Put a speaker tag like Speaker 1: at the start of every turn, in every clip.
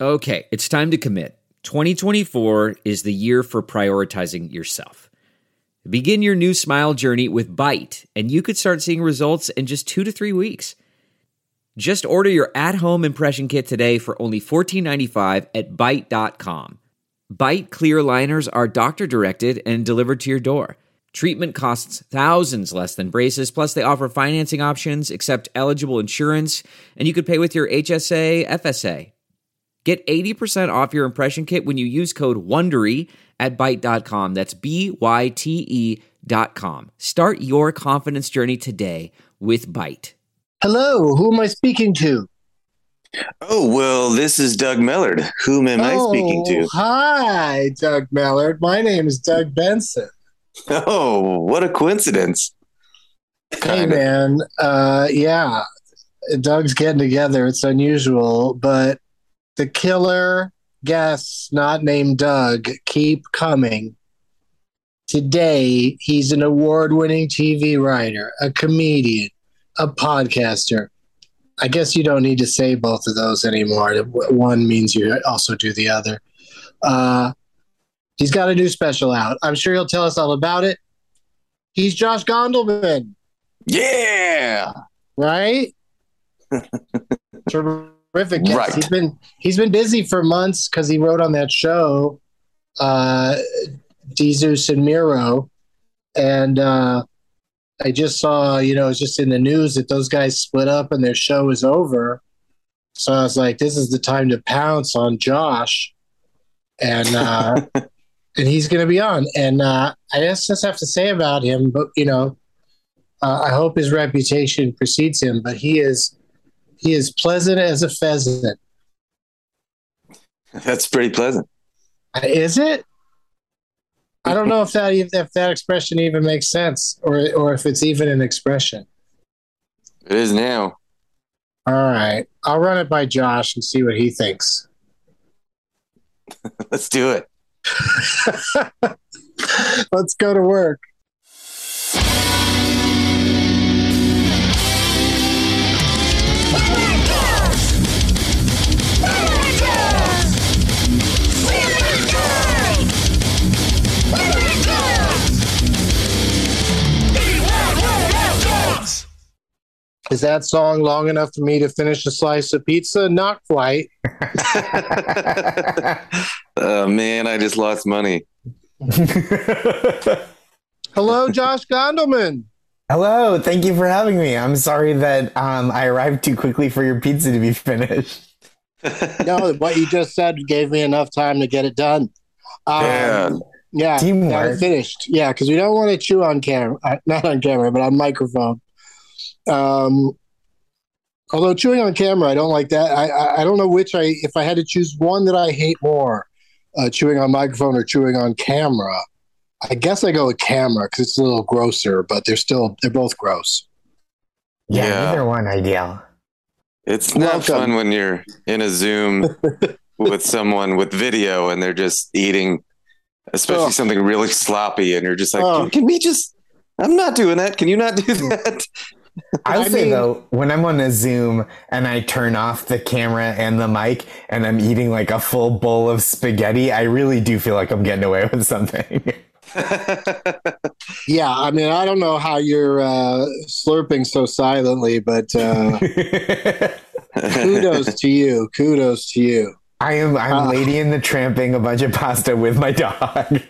Speaker 1: Okay, it's time to commit. 2024 is the year for prioritizing yourself. Begin your new smile journey with Byte, and you could start seeing results in just 2 to 3 weeks. Just order your at-home impression kit today for only $14.95 at Byte.com. Byte clear liners are doctor-directed and delivered to your door. Treatment costs thousands less than braces, plus they offer financing options, accept eligible insurance, and you could pay with your HSA, FSA. Get 80% off your impression kit when you use code WONDERY at Byte.com. That's BYTE.com. Start your confidence journey today with Byte.
Speaker 2: Hello, who am I speaking to?
Speaker 3: Oh, well, this is Doug Mellard. Whom am I speaking to?
Speaker 2: Hi, Doug Mellard. My name is Doug Benson.
Speaker 3: Oh, what a coincidence.
Speaker 2: Hey, man. Yeah, Doug's getting together. It's unusual, but the killer guests not named Doug keep coming. Today, he's an award-winning TV writer, a comedian, a podcaster. I guess you don't need to say both of those anymore. One means you also do the other. He's got a new special out. I'm sure he'll tell us all about it. He's Josh Gondelman.
Speaker 3: Yeah.
Speaker 2: Right? Terrific guest.
Speaker 3: Right.
Speaker 2: He's been busy for months because he wrote on that show, Jesus and Miro. And I just saw, it's just in the news that those guys split up and their show is over. So I was like, this is the time to pounce on Josh. And and he's going to be on. And I just have to say about him, but, I hope his reputation precedes him, but he is pleasant as a pheasant.
Speaker 3: That's pretty pleasant.
Speaker 2: Is it? I don't know if that expression even makes sense or if it's even an expression.
Speaker 3: It is now.
Speaker 2: All right. I'll run it by Josh and see what he thinks.
Speaker 3: Let's do it.
Speaker 2: Let's go to work. Is that song long enough for me to finish a slice of pizza? Not quite.
Speaker 3: Oh, man, I just lost money.
Speaker 2: Hello, Josh Gondelman.
Speaker 4: Hello, thank you for having me. I'm sorry that I arrived too quickly for your pizza to be finished.
Speaker 2: No, what you just said gave me enough time to get it done. Yeah,
Speaker 4: teamwork.
Speaker 2: Finished. Yeah, because we don't want to chew on camera, not on camera, but on microphone. Although chewing on camera, I don't like that. I don't know if I had to choose one that I hate more, chewing on microphone or chewing on camera. I guess I go with camera because it's a little grosser, but they're both gross.
Speaker 4: Yeah, neither one ideal.
Speaker 3: It's not fun when you're in a Zoom with someone with video and they're just eating, especially something really sloppy, and you're just like, can we just? I'm not doing that. Can you not do that?
Speaker 4: I'll say though, when I'm on a Zoom and I turn off the camera and the mic and I'm eating like a full bowl of spaghetti, I really do feel like I'm getting away with something.
Speaker 2: Yeah, I mean, I don't know how you're slurping so silently, but kudos to you. Kudos to you.
Speaker 4: I'm Lady in the Tramping a bunch of pasta with my dog.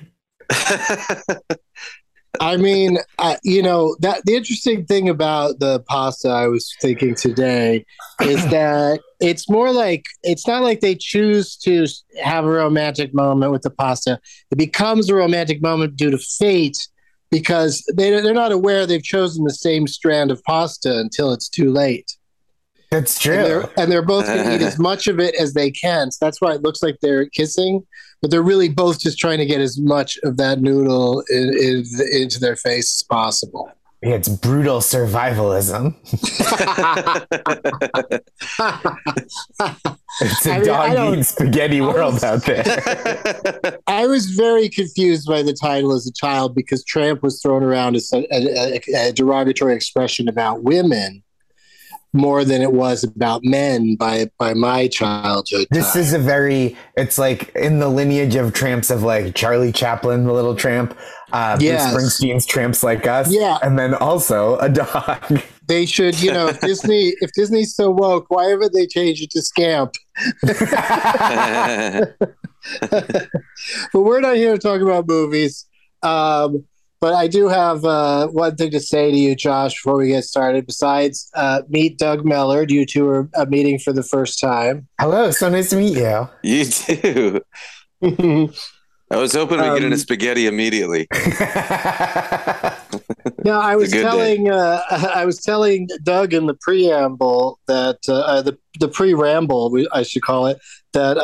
Speaker 2: I mean, that the interesting thing about the pasta I was thinking today is that it's not like they choose to have a romantic moment with the pasta. It becomes a romantic moment due to fate because they're not aware they've chosen the same strand of pasta until it's too late.
Speaker 4: That's true.
Speaker 2: And they're both going to eat as much of it as they can. So that's why it looks like they're kissing, but they're really both just trying to get as much of that noodle into their face as possible.
Speaker 4: It's brutal survivalism. It's a dog-eat spaghetti world out there.
Speaker 2: I was very confused by the title as a child because tramp was thrown around as a derogatory expression about women. more than it was about men by my childhood.
Speaker 4: This is it's like in the lineage of tramps of like Charlie Chaplin, the little tramp,
Speaker 2: yes.
Speaker 4: Bruce Springsteen's Tramps Like Us,
Speaker 2: yeah,
Speaker 4: and then also a dog.
Speaker 2: They should, if Disney's so woke, why haven't they changed it to Scamp? But we're not here to talk about movies. But I do have one thing to say to you, Josh, before we get started. Besides, meet Doug Mellard. You two are meeting for the first time.
Speaker 4: Hello, so nice to meet you.
Speaker 3: You too. I was hoping we'd get into spaghetti immediately.
Speaker 2: No, I was telling Doug in the preamble that the pre-ramble, I should call it, that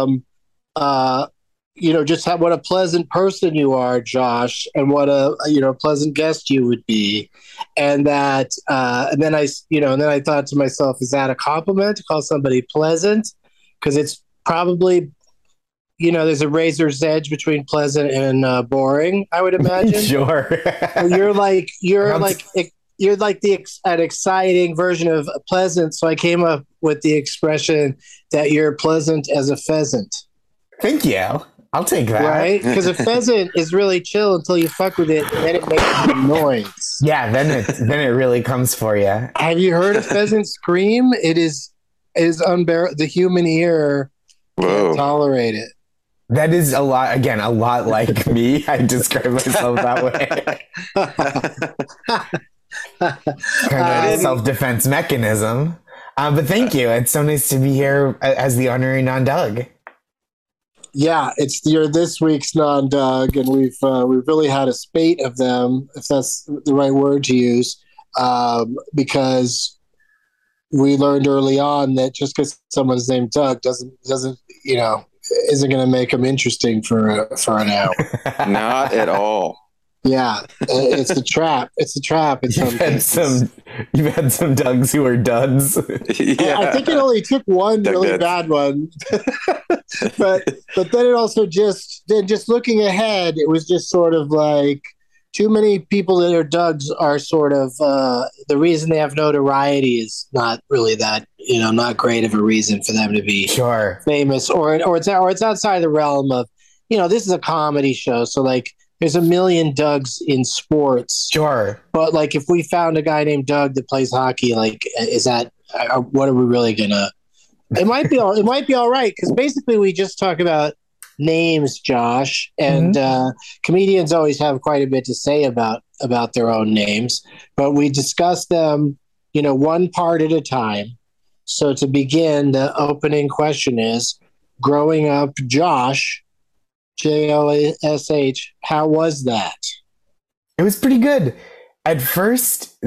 Speaker 2: just what a pleasant person you are, Josh, and what a pleasant guest you would be, and that and then I thought to myself, is that a compliment to call somebody pleasant? Because it's probably there's a razor's edge between pleasant and boring, I would imagine.
Speaker 4: Sure.
Speaker 2: You're like an exciting version of pleasant, so I came up with the expression that you're pleasant as a pheasant.
Speaker 4: Thank you. I'll take that.
Speaker 2: Right? Because a pheasant is really chill until you fuck with it, and then it makes some noise.
Speaker 4: Yeah, then it really comes for you.
Speaker 2: Have you heard a pheasant scream? It is unbearable. The human ear can't tolerate it.
Speaker 4: That is a lot like me. I describe myself that way. Kind of a self-defense mechanism. But thank you. It's so nice to be here as the honorary non-Doug.
Speaker 2: Yeah, you're this week's non-Doug, and we've really had a spate of them, if that's the right word to use, because we learned early on that just because someone's named Doug doesn't isn't going to make them interesting for an hour.
Speaker 3: Not at all.
Speaker 2: Yeah, it's a trap. It's a trap. You've had
Speaker 4: some Dougs who are duds.
Speaker 2: Yeah. I think it only took one really bad one, but then it also just looking ahead, it was just sort of like too many people that are Dougs are sort of the reason they have notoriety is not really that not great of a reason for them to be famous, or it's outside the realm of this is a comedy show, so like. There's a million Dougs in sports.
Speaker 4: Sure.
Speaker 2: But like if we found a guy named Doug that plays hockey, like is that what are we really gonna it might be all right, because basically we just talk about names, Josh, and comedians always have quite a bit to say about their own names, but we discuss them one part at a time. So to begin, the opening question is, growing up, Josh, JLSH, how was that?
Speaker 4: It was pretty good. At first,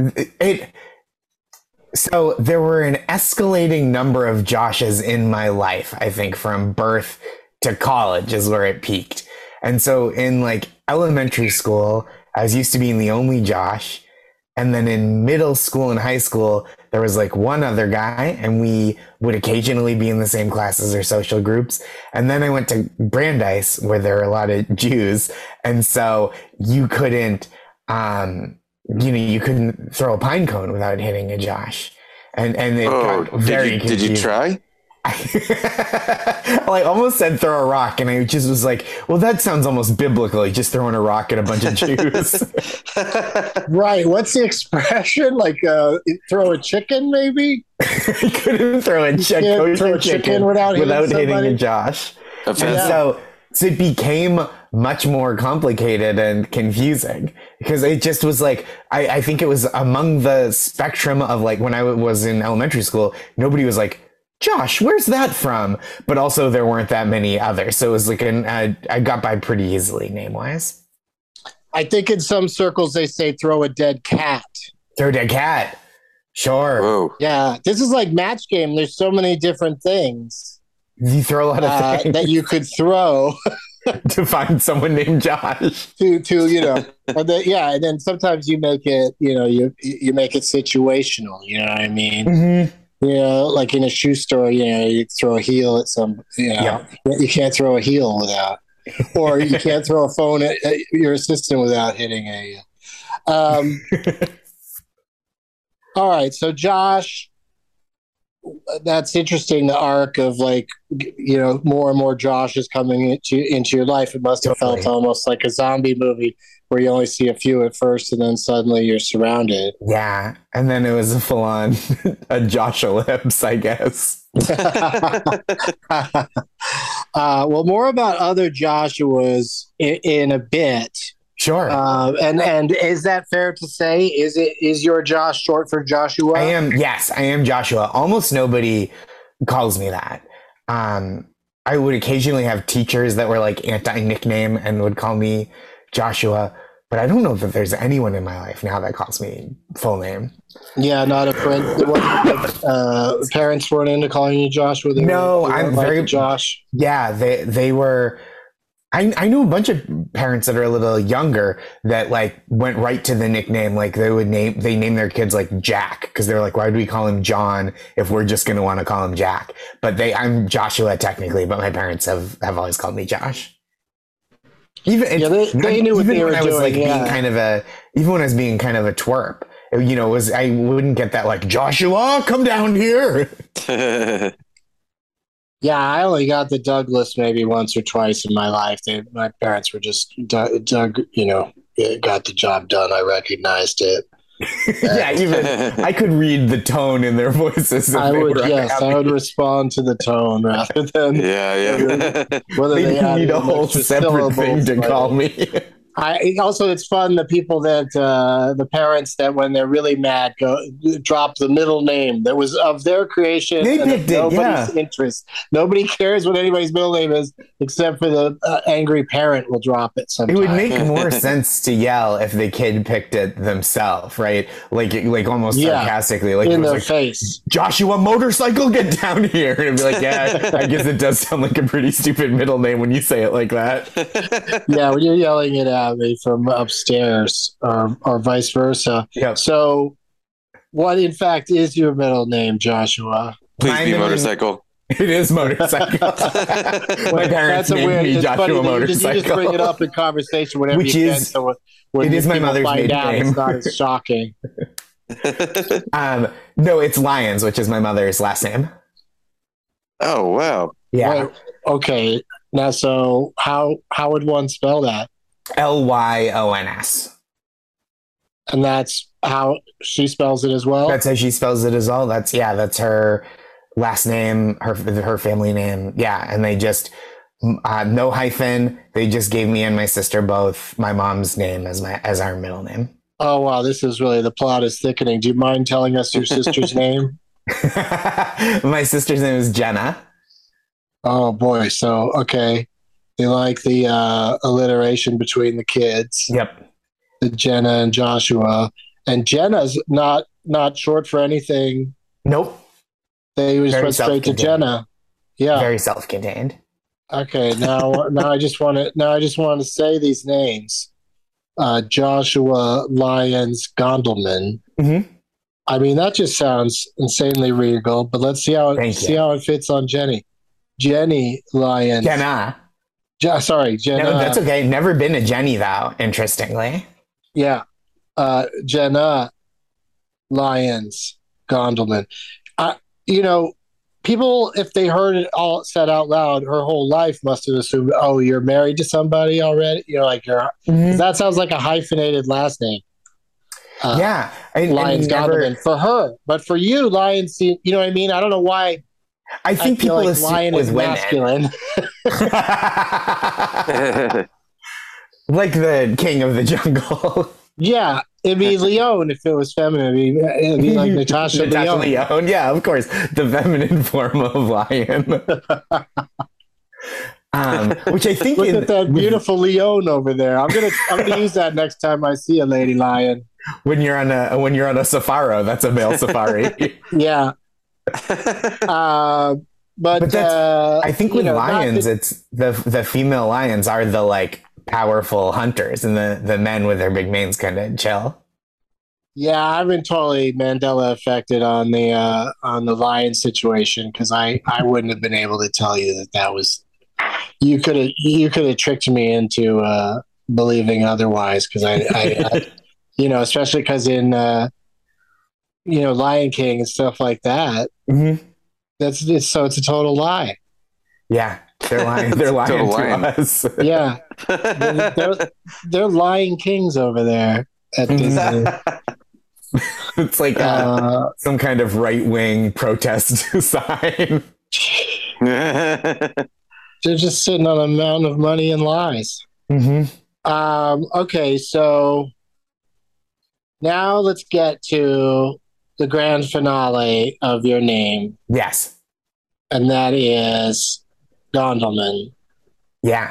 Speaker 4: so there were an escalating number of Joshes in my life, I think, from birth to college is where it peaked. And so in like elementary school, I was used to being the only Josh. And then in middle school and high school, there was like one other guy, and we would occasionally be in the same classes or social groups. And then I went to Brandeis, where there are a lot of Jews. And so you couldn't, you couldn't throw a pine cone without hitting a Josh. And it got very confusing.
Speaker 3: Did you try?
Speaker 4: Well, I almost said throw a rock, and I just was like, well, that sounds almost biblical. You're just throwing a rock at a bunch of Jews.
Speaker 2: Right. What's the expression? Like throw a chicken, maybe?
Speaker 4: You couldn't throw a chicken without hitting a Josh. And so it became much more complicated and confusing, because it just was like, I think it was among the spectrum of like when I was in elementary school, nobody was like, Josh, where's that from? But also there weren't that many others. So it was like I got by pretty easily name-wise.
Speaker 2: I think in some circles they say throw a dead cat.
Speaker 4: Throw a dead cat. Sure.
Speaker 3: Whoa.
Speaker 2: Yeah. This is like Match Game. There's so many different things.
Speaker 4: You throw a lot of things.
Speaker 2: That you could throw.
Speaker 4: To find someone named Josh.
Speaker 2: And then sometimes you make it, you make it situational, you know what I mean?
Speaker 4: Mm-hmm.
Speaker 2: Like in a shoe store, you throw a heel at some, you can't throw a heel without, or you can't throw a phone at your assistant without hitting a. All right. So Josh, that's interesting. The arc of like, more and more Josh is coming into your life. It must have felt almost like a zombie movie where you only see a few at first and then suddenly you're surrounded.
Speaker 4: Yeah. And then it was a full on a Josh-alypse, I guess.
Speaker 2: Well, more about other Joshuas in a bit.
Speaker 4: Sure.
Speaker 2: And is that fair to say? Is your Josh short for Joshua?
Speaker 4: I am Joshua. Almost nobody calls me that. I would occasionally have teachers that were like anti-nickname and would call me Joshua, but I don't know that there's anyone in my life now that calls me full name.
Speaker 2: Yeah, not a friend. Parents weren't into calling you Joshua.
Speaker 4: I'm very
Speaker 2: Josh.
Speaker 4: Yeah, they were. I knew a bunch of parents that are a little younger that like went right to the nickname. Like they name their kids like Jack because they're like, why do we call him John if we're just going to want to call him Jack? But I'm Joshua technically, but my parents have always called me Josh.
Speaker 2: They knew what they were doing.
Speaker 4: Even when I was being kind of a twerp, I wouldn't get that like Joshua, come down here.
Speaker 2: Yeah, I only got the Douglas maybe once or twice in my life. My parents were just Doug. It got the job done. I recognized it.
Speaker 4: Yeah, even I could read the tone in their voices.
Speaker 2: I would respond to the tone rather than
Speaker 4: whether they need a whole separate thing to call me.
Speaker 2: It's fun the people that the parents that when they're really mad drop the middle name that was of their creation.
Speaker 4: They picked
Speaker 2: nobody's interest. Nobody cares what anybody's middle name is except for the angry parent will drop it sometimes.
Speaker 4: It would make more sense to yell if the kid picked it themselves, right? Like almost sarcastically, like
Speaker 2: in their face.
Speaker 4: Joshua Motorcycle, get down here, and it'd be like, yeah, I guess it does sound like a pretty stupid middle name when you say it like that.
Speaker 2: Yeah, when you're yelling it out from upstairs or vice versa.
Speaker 4: Yep.
Speaker 2: So what in fact is your middle name, Joshua?
Speaker 3: Please be Motorcycle.
Speaker 4: It is Motorcycle. My parents named me Joshua Motorcycle.
Speaker 2: You just bring it up in conversation whenever you can. So when
Speaker 4: it is my mother's maiden name.
Speaker 2: It's not as shocking.
Speaker 4: No, it's Lyons, which is my mother's last name.
Speaker 3: Oh, wow.
Speaker 4: Yeah.
Speaker 2: Wait, okay. Now, so how would one spell that?
Speaker 4: Lyons.
Speaker 2: And that's how she spells it as well?
Speaker 4: That's how she spells it as well. That's her last name, her family name. Yeah. And they just, no hyphen. They just gave me and my sister both my mom's name as our middle name.
Speaker 2: Oh, wow. This is really, the plot is thickening. Do you mind telling us your sister's name?
Speaker 4: My sister's name is Jenna.
Speaker 2: Oh, boy. So, okay. They like the alliteration between the kids.
Speaker 4: Yep.
Speaker 2: The Jenna and Joshua. And Jenna's not short for anything.
Speaker 4: Nope.
Speaker 2: They just went straight to Jenna. Yeah.
Speaker 4: Very self-contained.
Speaker 2: Okay. Now I just want to say these names. Joshua Lyons Gondelman.
Speaker 4: Mm-hmm.
Speaker 2: I mean, that just sounds insanely regal, but let's see how it fits on Jenny. Jenny Lyons.
Speaker 4: Jenna.
Speaker 2: Sorry, Jenna.
Speaker 4: No, that's okay. Never been a Jenny, though, interestingly.
Speaker 2: Yeah. Jenna Lyons Gondelman. People, if they heard it all said out loud, her whole life must have assumed, oh, you're married to somebody already? That sounds like a hyphenated last name.
Speaker 4: Yeah.
Speaker 2: Lyons Gondelman. For her. But for you, Lyons, you know what I mean? I don't know why.
Speaker 4: I think people
Speaker 2: like lion is masculine.
Speaker 4: Like the king of the jungle.
Speaker 2: Yeah, it'd be Leon if it was feminine. It'd be like Natasha
Speaker 4: Leon. Yeah, of course, the feminine form of lion. Which I think
Speaker 2: look at that beautiful Leon over there. I'm gonna use that next time I see a lady lion.
Speaker 4: When you're on a safari, that's a male safari.
Speaker 2: Yeah. But
Speaker 4: I think with lions, it's the female lions are the like powerful hunters, and the men with their big manes kind of chill.
Speaker 2: Yeah, I've been totally Mandela affected on the lion situation because I wouldn't have been able to tell you that was you could have tricked me into believing otherwise because I especially because in Lion King and stuff like that.
Speaker 4: Mm-hmm.
Speaker 2: So it's a total lie.
Speaker 4: Yeah, they're lying. They're lying to us.
Speaker 2: Yeah, they're lying kings over there at Disney.
Speaker 4: It's like some kind of right-wing protest sign.
Speaker 2: They're just sitting on a mountain of money and lies. Okay, so now let's get to the grand finale of your name.
Speaker 4: Yes.
Speaker 2: And that is Gondelman.
Speaker 4: Yeah.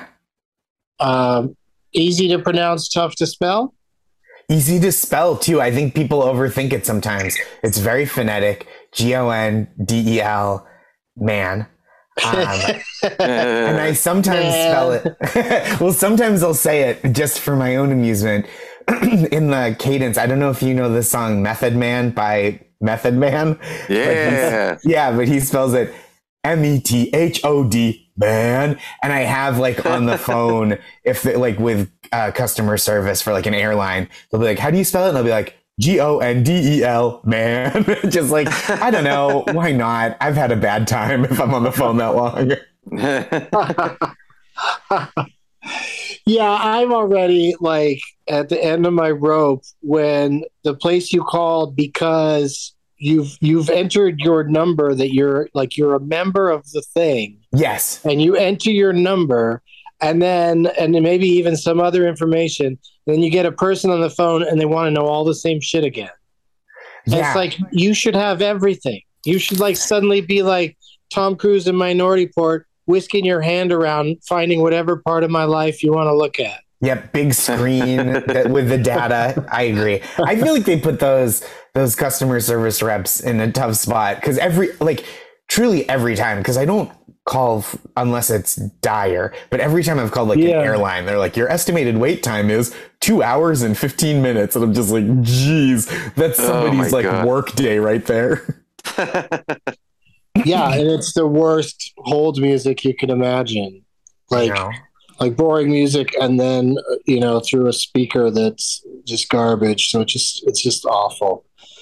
Speaker 2: Easy to pronounce, tough to spell?
Speaker 4: Easy to spell, too. I think people overthink it sometimes. It's very phonetic. Gondel, man. And I sometimes spell it. Well, sometimes I'll say it just for my own amusement in the cadence. I don't know if you know the song Method Man by Method Man.
Speaker 3: Yeah.
Speaker 4: But he spells it METHOD, man. And I have like on the phone, if they, like with customer service for like an airline, they'll be like, how do you spell it? And they'll be like, Gondel, man. Just like, I don't know. Why not? I've had a bad time if I'm on the phone that long.
Speaker 2: Yeah, I'm already like at the end of my rope when the place you called because you've entered your number that you're a member of the thing.
Speaker 4: Yes.
Speaker 2: And you enter your number and then maybe even some other information. And then you get a person on the phone and they want to know all the same shit again. Yeah. It's like you should have everything. You should like suddenly be like Tom Cruise in Minority Report, whisking your hand around, finding whatever part of my life you want to look at.
Speaker 4: Yep, big screen with the data. I agree. I feel like they put those customer service reps in a tough spot because truly every time, because I don't call unless it's dire, but every time I've called like an airline, they're like, your estimated wait time is 2 hours and 15 minutes. And I'm just like, geez, that's somebody's work day right there.
Speaker 2: Yeah, and it's the worst hold music you can imagine. Like boring music, and then through a speaker that's just garbage. So it's just awful.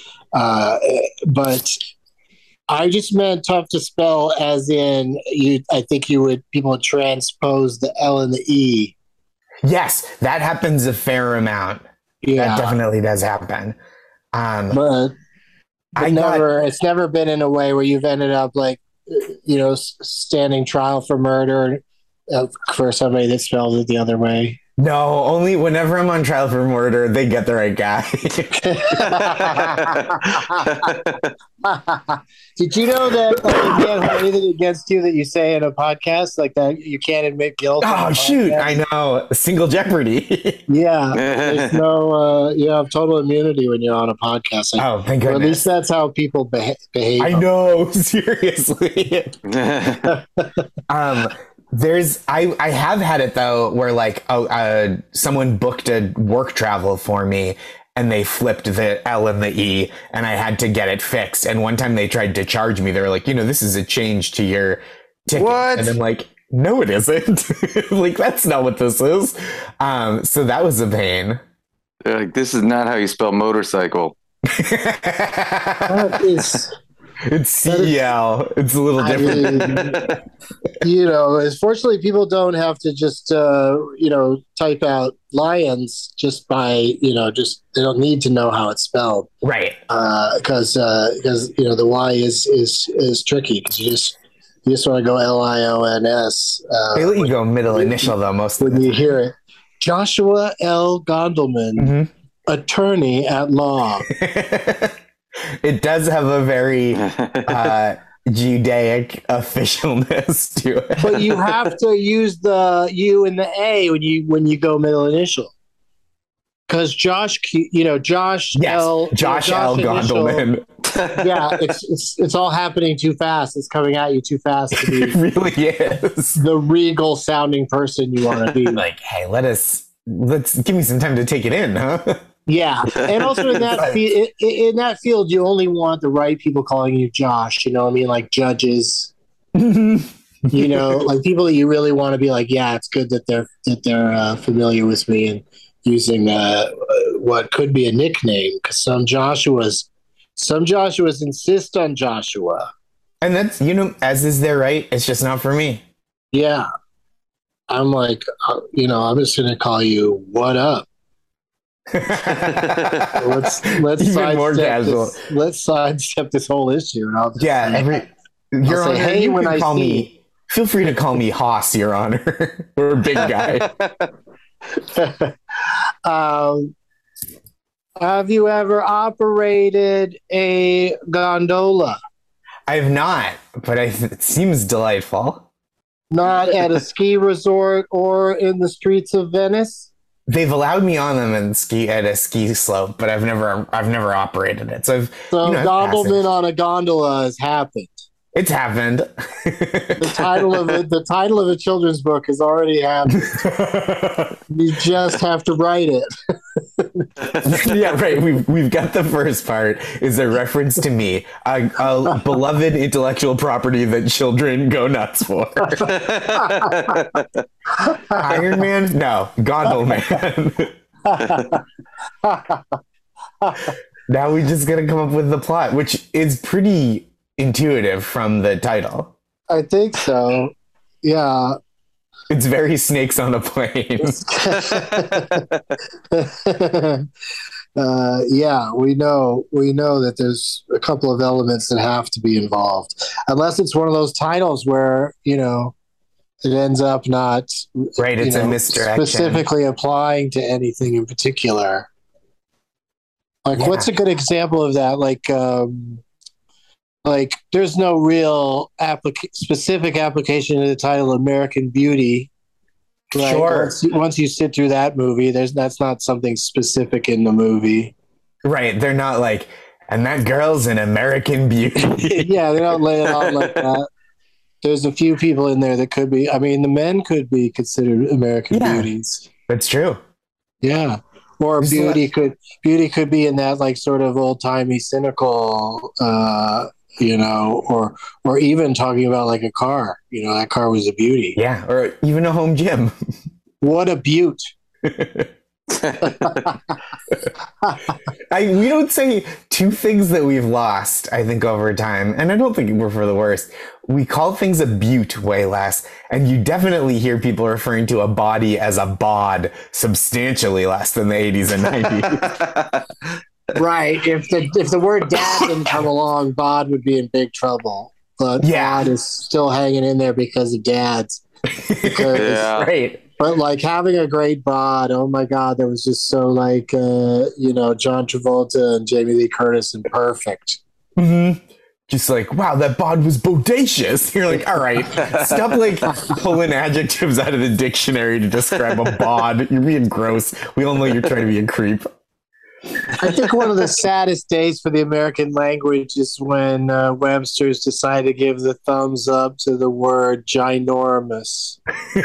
Speaker 2: But I just meant tough to spell, as in I think people would transpose the L and the E.
Speaker 4: Yes, that happens a fair amount. Yeah, that definitely does happen.
Speaker 2: But it's never been in a way where you've ended up like standing trial for murder. For somebody that spells it the other way.
Speaker 4: No, only whenever I'm on trial for murder, they get the right guy.
Speaker 2: Did you know that you can't hold anything against you that you say in a podcast, like that you can't admit guilt?
Speaker 4: Oh, shoot. I know. Single jeopardy.
Speaker 2: Yeah. There's no, you have total immunity when you're on a podcast.
Speaker 4: Thank goodness.
Speaker 2: Or at least that's how people behave.
Speaker 4: I know. Seriously. I have had it though where like someone booked a work travel for me and they flipped the L and the E and I had to get it fixed. And one time they tried to charge me. They were like, this is a change to your ticket. What? And I'm like, no, it isn't. Like, that's not what this is. So that was a pain.
Speaker 3: They're like, this is not how you spell motorcycle.
Speaker 4: It's CEL. It's a little different.
Speaker 2: Fortunately, people don't have to just, type out lions just by, they don't need to know how it's spelled.
Speaker 4: Right.
Speaker 2: Because the Y is tricky because you just want to go LIONS.
Speaker 4: They let you go middle initial, though, most of the time.
Speaker 2: When you hear it. Joshua L. Gondelman, attorney at law.
Speaker 4: It does have a very Judaic officialness to it.
Speaker 2: But you have to use the U and the A when you go middle initial. Because Josh L. Josh
Speaker 4: L. Gondelman.
Speaker 2: Yeah, it's all happening too fast. It's coming at you too fast to be
Speaker 4: it really is
Speaker 2: the regal sounding person you want to be.
Speaker 4: Like, hey, let's give me some time to take it in, huh?
Speaker 2: Yeah, and also in that field, you only want the right people calling you Josh. You know what I mean? Like judges. Like people that you really want to be like, yeah, it's good that they're familiar with me and using what could be a nickname because some Joshuas insist on Joshua.
Speaker 4: And that's, you know, as is their right. It's just not for me.
Speaker 2: Yeah. I'm like, I'm just going to call you what up. let's
Speaker 4: Even more casual.
Speaker 2: Let's sidestep this whole issue. And I'll just
Speaker 4: Your Honor, hey, you can call me. Feel free to call me Haas, Your Honor, or big guy.
Speaker 2: Have you ever operated a gondola?
Speaker 4: I have not, but it seems delightful.
Speaker 2: Not at a ski resort or in the streets of Venice?
Speaker 4: They've allowed me on them and at a ski slope, but I've never operated it. So
Speaker 2: Gondelman on a gondola has happened.
Speaker 4: It's happened.
Speaker 2: The title of a children's book has already happened. You just have to write it.
Speaker 4: Yeah, right. We've got the first part is a reference to me, a beloved intellectual property that children go nuts for. Iron Man? No, Gondelman. Now we just got to come up with the plot, which is pretty intuitive from the title.
Speaker 2: I think so. Yeah.
Speaker 4: It's very Snakes on a Plane.
Speaker 2: Yeah, we know that there's a couple of elements that have to be involved, unless it's one of those titles where it ends up not
Speaker 4: right. It's a misdirection,
Speaker 2: specifically applying to anything in particular. Like, what's a good example of that? Like there's no real specific application to the title American Beauty. Right?
Speaker 4: Sure.
Speaker 2: Once you sit through that movie, that's not something specific in the movie.
Speaker 4: Right. They're not like, and that girl's an American Beauty.
Speaker 2: Yeah, they don't lay it out like that. There's a few people in there that could be. I mean, the men could be considered American beauties.
Speaker 4: That's true.
Speaker 2: Yeah. Or beauty could be in that like sort of old timey cynical or even talking about like a car, that car was a beauty.
Speaker 4: Yeah. Or even a home gym.
Speaker 2: What a beaut.
Speaker 4: We don't say two things that we've lost, I think, over time. And I don't think we're for the worst. We call things a beaut way less. And you definitely hear people referring to a body as a bod substantially less than the 80s and 90s.
Speaker 2: Right. If the word dad didn't come along, bod would be in big trouble. But bod is still hanging in there because of dads.
Speaker 4: Right.
Speaker 2: But like having a great bod, oh my God, that was just so like, John Travolta and Jamie Lee Curtis and perfect.
Speaker 4: Mm-hmm. Just like, wow, that bod was bodacious. You're like, all right, stop like pulling adjectives out of the dictionary to describe a bod. You're being gross. We all know you're trying to be a creep.
Speaker 2: I think one of the saddest days for the American language is when Webster's decided to give the thumbs up to the word ginormous.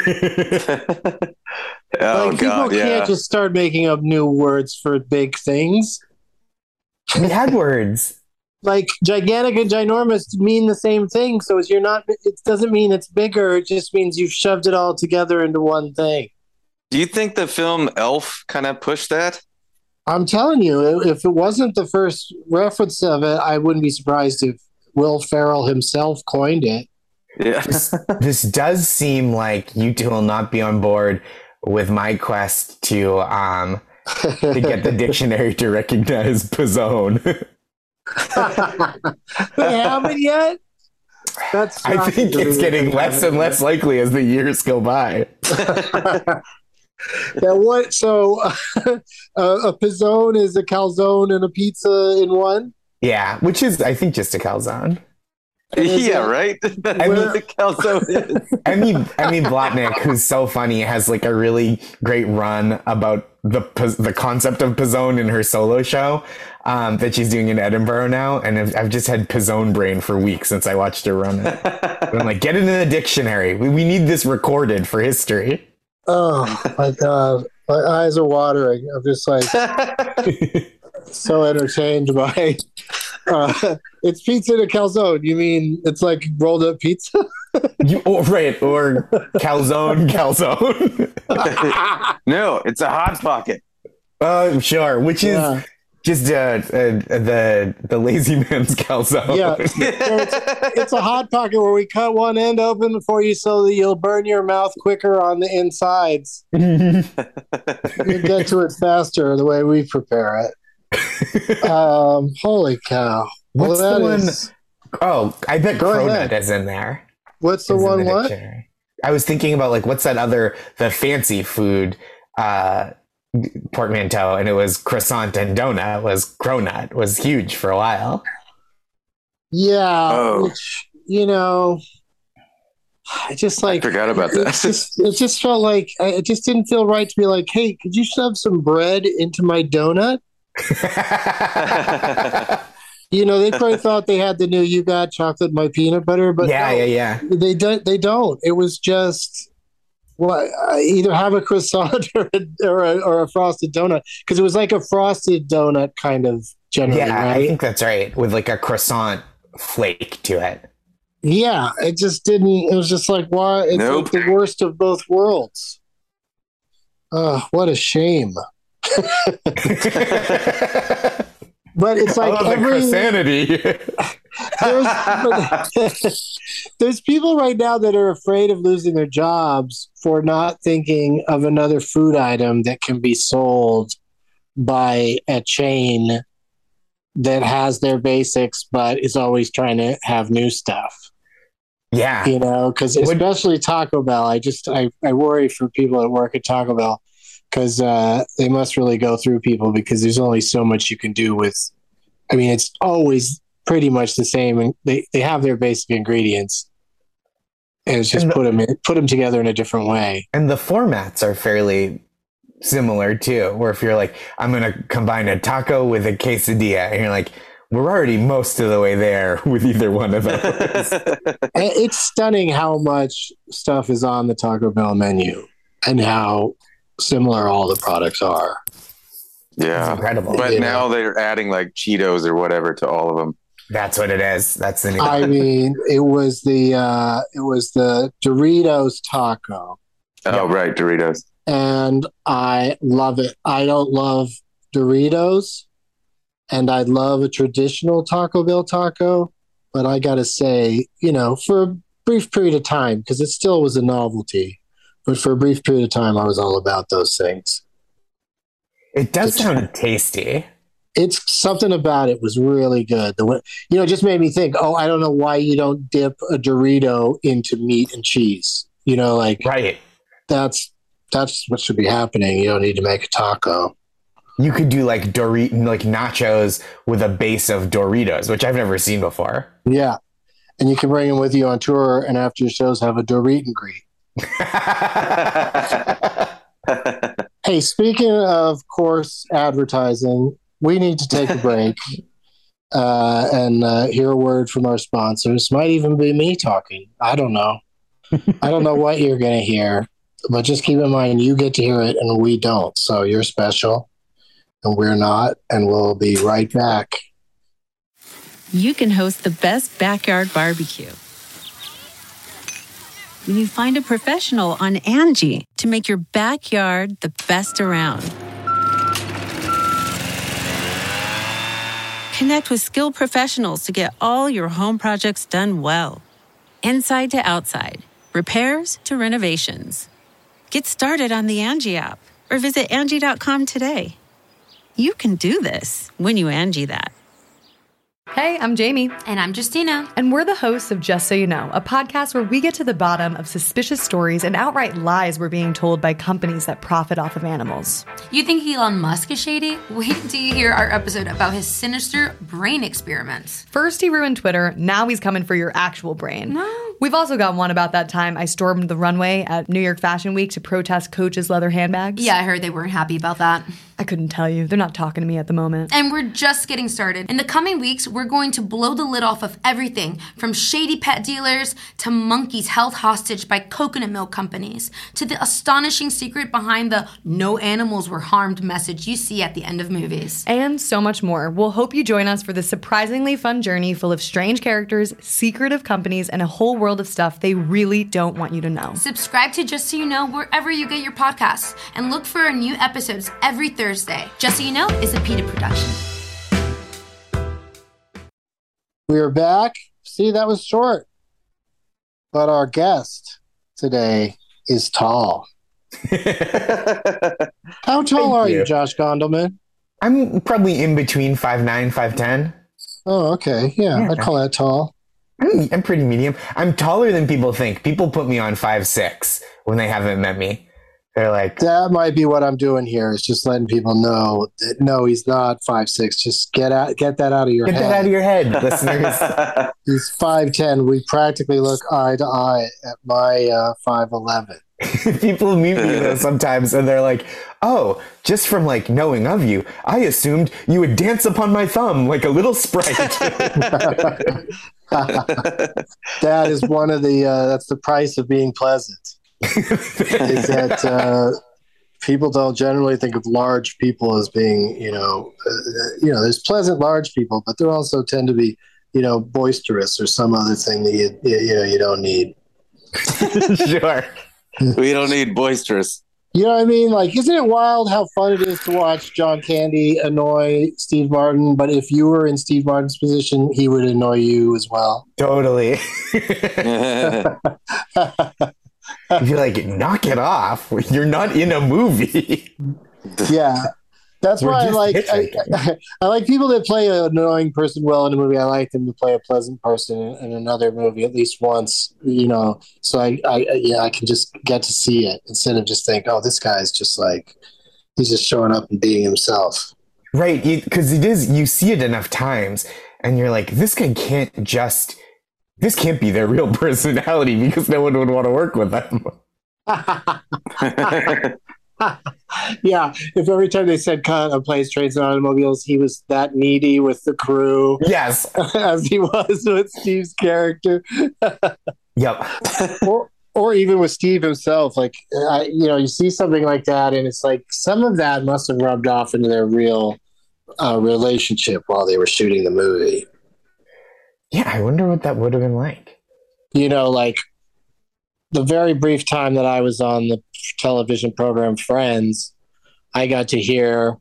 Speaker 2: People can't just start making up new words for big things.
Speaker 4: We had words.
Speaker 2: Like gigantic and ginormous mean the same thing. So it doesn't mean it's bigger. It just means you've shoved it all together into one thing.
Speaker 3: Do you think the film Elf kind of pushed that?
Speaker 2: I'm telling you, if it wasn't the first reference of it, I wouldn't be surprised if Will Ferrell himself coined it.
Speaker 3: Yeah.
Speaker 4: This does seem like you two will not be on board with my quest to get the dictionary to recognize Pizzone.
Speaker 2: They haven't yet?
Speaker 4: I think it's getting less and less likely as the years go by.
Speaker 2: A pizzone is a calzone and a pizza in one?
Speaker 4: Yeah, which is, I think, just a calzone.
Speaker 3: Yeah, right? The calzone is.
Speaker 4: Emmy Blotnick, who's so funny, has like a really great run about the concept of pizzone in her solo show that she's doing in Edinburgh now. And I've just had pizzone brain for weeks since I watched her run it. And I'm like, get it in the dictionary. We need this recorded for history.
Speaker 2: Oh my God, my eyes are watering. I'm just like so entertained by it's pizza to calzone. You mean it's like rolled up pizza?
Speaker 4: Right, or calzone.
Speaker 3: No, it's a hot pocket.
Speaker 4: Sure, which is Just the lazy man's calzone.
Speaker 2: Yeah, it's a hot pocket where we cut one end open for you so that you'll burn your mouth quicker on the insides. You get to it faster the way we prepare it. Holy cow!
Speaker 4: What's the one? Oh, I bet cronut is in there.
Speaker 2: What's the one? What?
Speaker 4: I was thinking about like what's that other the fancy food portmanteau, and it was croissant and donut. Was cronut was huge for a while.
Speaker 2: Yeah, which, I just like
Speaker 3: I forgot about that.
Speaker 2: It just felt like it just didn't feel right to be like, hey, could you shove some bread into my donut? They probably thought they had the new "You Got Chocolate My Peanut Butter," but
Speaker 4: yeah.
Speaker 2: They don't. It was just either have a croissant or a frosted donut, because it was like a frosted donut kind of generally.
Speaker 4: Yeah,
Speaker 2: right?
Speaker 4: I think that's right, with like a croissant flake to it.
Speaker 2: Yeah, it just didn't. It was just like, why? It's like the worst of both worlds. What a shame. But it's like there's people right now that are afraid of losing their jobs for not thinking of another food item that can be sold by a chain that has their basics but is always trying to have new stuff.
Speaker 4: Yeah.
Speaker 2: Because especially Taco Bell, I worry for people that work at Taco Bell, because they must really go through people, because there's only so much you can do with. I mean, it's always pretty much the same, and they have their basic ingredients, and it's just put them together in a different way.
Speaker 4: And the formats are fairly similar too. Where if you're like, I'm going to combine a taco with a quesadilla, and you're like, we're already most of the way there with either one of those.
Speaker 2: It's stunning how much stuff is on the Taco Bell menu and how similar all the products are.
Speaker 3: Yeah,
Speaker 4: it's incredible.
Speaker 3: But now they're adding like Cheetos or whatever to all of them.
Speaker 4: That's what it is. That's the new.
Speaker 2: I mean, it was the Doritos taco.
Speaker 3: Oh, right, Doritos.
Speaker 2: And I love it. I don't love Doritos, and I love a traditional Taco Bell taco, but I gotta say, for a brief period of time, because it still was a novelty, but for a brief period of time, I was all about those things.
Speaker 4: It does sound tasty.
Speaker 2: It's something about it was really good. It just made me think, I don't know why you don't dip a Dorito into meat and cheese.
Speaker 4: Right.
Speaker 2: That's what should be happening. You don't need to make a taco.
Speaker 4: You could do like nachos with a base of Doritos, which I've never seen before.
Speaker 2: Yeah. And you can bring them with you on tour, and after your shows have a Dorit and greet. Hey, speaking of course advertising, we need to take a break and hear a word from our sponsors. Might even be me talking. I don't know. I don't know what you're going to hear, but just keep in mind you get to hear it and we don't. So you're special and we're not, and we'll be right back.
Speaker 5: You can host the best backyard barbecue when you find a professional on Angie to make your backyard the best around. Connect with skilled professionals to get all your home projects done well. Inside to outside, repairs to renovations. Get started on the Angie app or visit Angie.com today. You can do this when you Angie that.
Speaker 6: Hey, I'm Jamie.
Speaker 7: And I'm Justina.
Speaker 6: And we're the hosts of Just So You Know, a podcast where we get to the bottom of suspicious stories and outright lies we're being told by companies that profit off of animals.
Speaker 7: You think Elon Musk is shady? Wait till you hear our episode about his sinister brain experiments.
Speaker 6: First he ruined Twitter, now he's coming for your actual brain.
Speaker 7: No.
Speaker 6: We've also got one about that time I stormed the runway at New York Fashion Week to protest Coach's leather handbags.
Speaker 7: Yeah, I heard they weren't happy about that.
Speaker 6: I couldn't tell you. They're not talking to me at the moment.
Speaker 7: And we're just getting started. In the coming weeks, we're going to blow the lid off of everything from shady pet dealers to monkeys held hostage by coconut milk companies to the astonishing secret behind the "no animals were harmed" message you see at the end of movies.
Speaker 6: And so much more. We'll hope you join us for this surprisingly fun journey full of strange characters, secretive companies, and a whole world of stuff they really don't want you to know.
Speaker 7: Subscribe to Just So You Know wherever you get your podcasts and look for our new episodes every Thursday. Just So You Know is a PETA production.
Speaker 2: We are back. See, that was short. But our guest today is tall. How tall are you, Josh Gondelman?
Speaker 4: I'm probably in between 5'9", 5'10".
Speaker 2: Oh, okay. Yeah, I'd call that tall.
Speaker 4: I'm pretty medium. I'm taller than people think. People put me on 5'6" when they haven't met me. They're like,
Speaker 2: that might be what I'm doing here, is just letting people know that no, he's not 5'6". Just get that out of your head.
Speaker 4: Get that out of your head, listeners.
Speaker 2: He's 5'10". We practically look eye to eye at my 5'11".
Speaker 4: People meet me though sometimes and they're like, oh, just from like knowing of you, I assumed you would dance upon my thumb like a little sprite.
Speaker 2: That is one of the that's the price of being pleasant. Is that people don't generally think of large people as being, there's pleasant large people, but they also tend to be, boisterous or some other thing that you don't need.
Speaker 4: Sure.
Speaker 3: We don't need boisterous.
Speaker 2: You know what I mean? Like, isn't it wild how fun it is to watch John Candy annoy Steve Martin? But if you were in Steve Martin's position, he would annoy you as well.
Speaker 4: Totally. You'd be like, knock it off. You're not in a movie.
Speaker 2: Yeah. That's why I like people that play an annoying person well in a movie. I like them to play a pleasant person in another movie at least once, so I can just get to see it instead of just think, oh, this guy's just like, he's just showing up and being himself.
Speaker 4: Right. Because you see it enough times and you're like, this can't be their real personality because no one would want to work with them.
Speaker 2: Yeah, if every time they said cut on Planes, Trains, and Automobiles, he was that needy with the crew.
Speaker 4: Yes.
Speaker 2: As he was with Steve's character.
Speaker 4: Yep.
Speaker 2: Or even with Steve himself. Like, you see something like that, and it's like some of that must have rubbed off into their real relationship while they were shooting the movie.
Speaker 4: Yeah, I wonder what that would have been like.
Speaker 2: Like the very brief time that I was on the television program Friends, I got to hear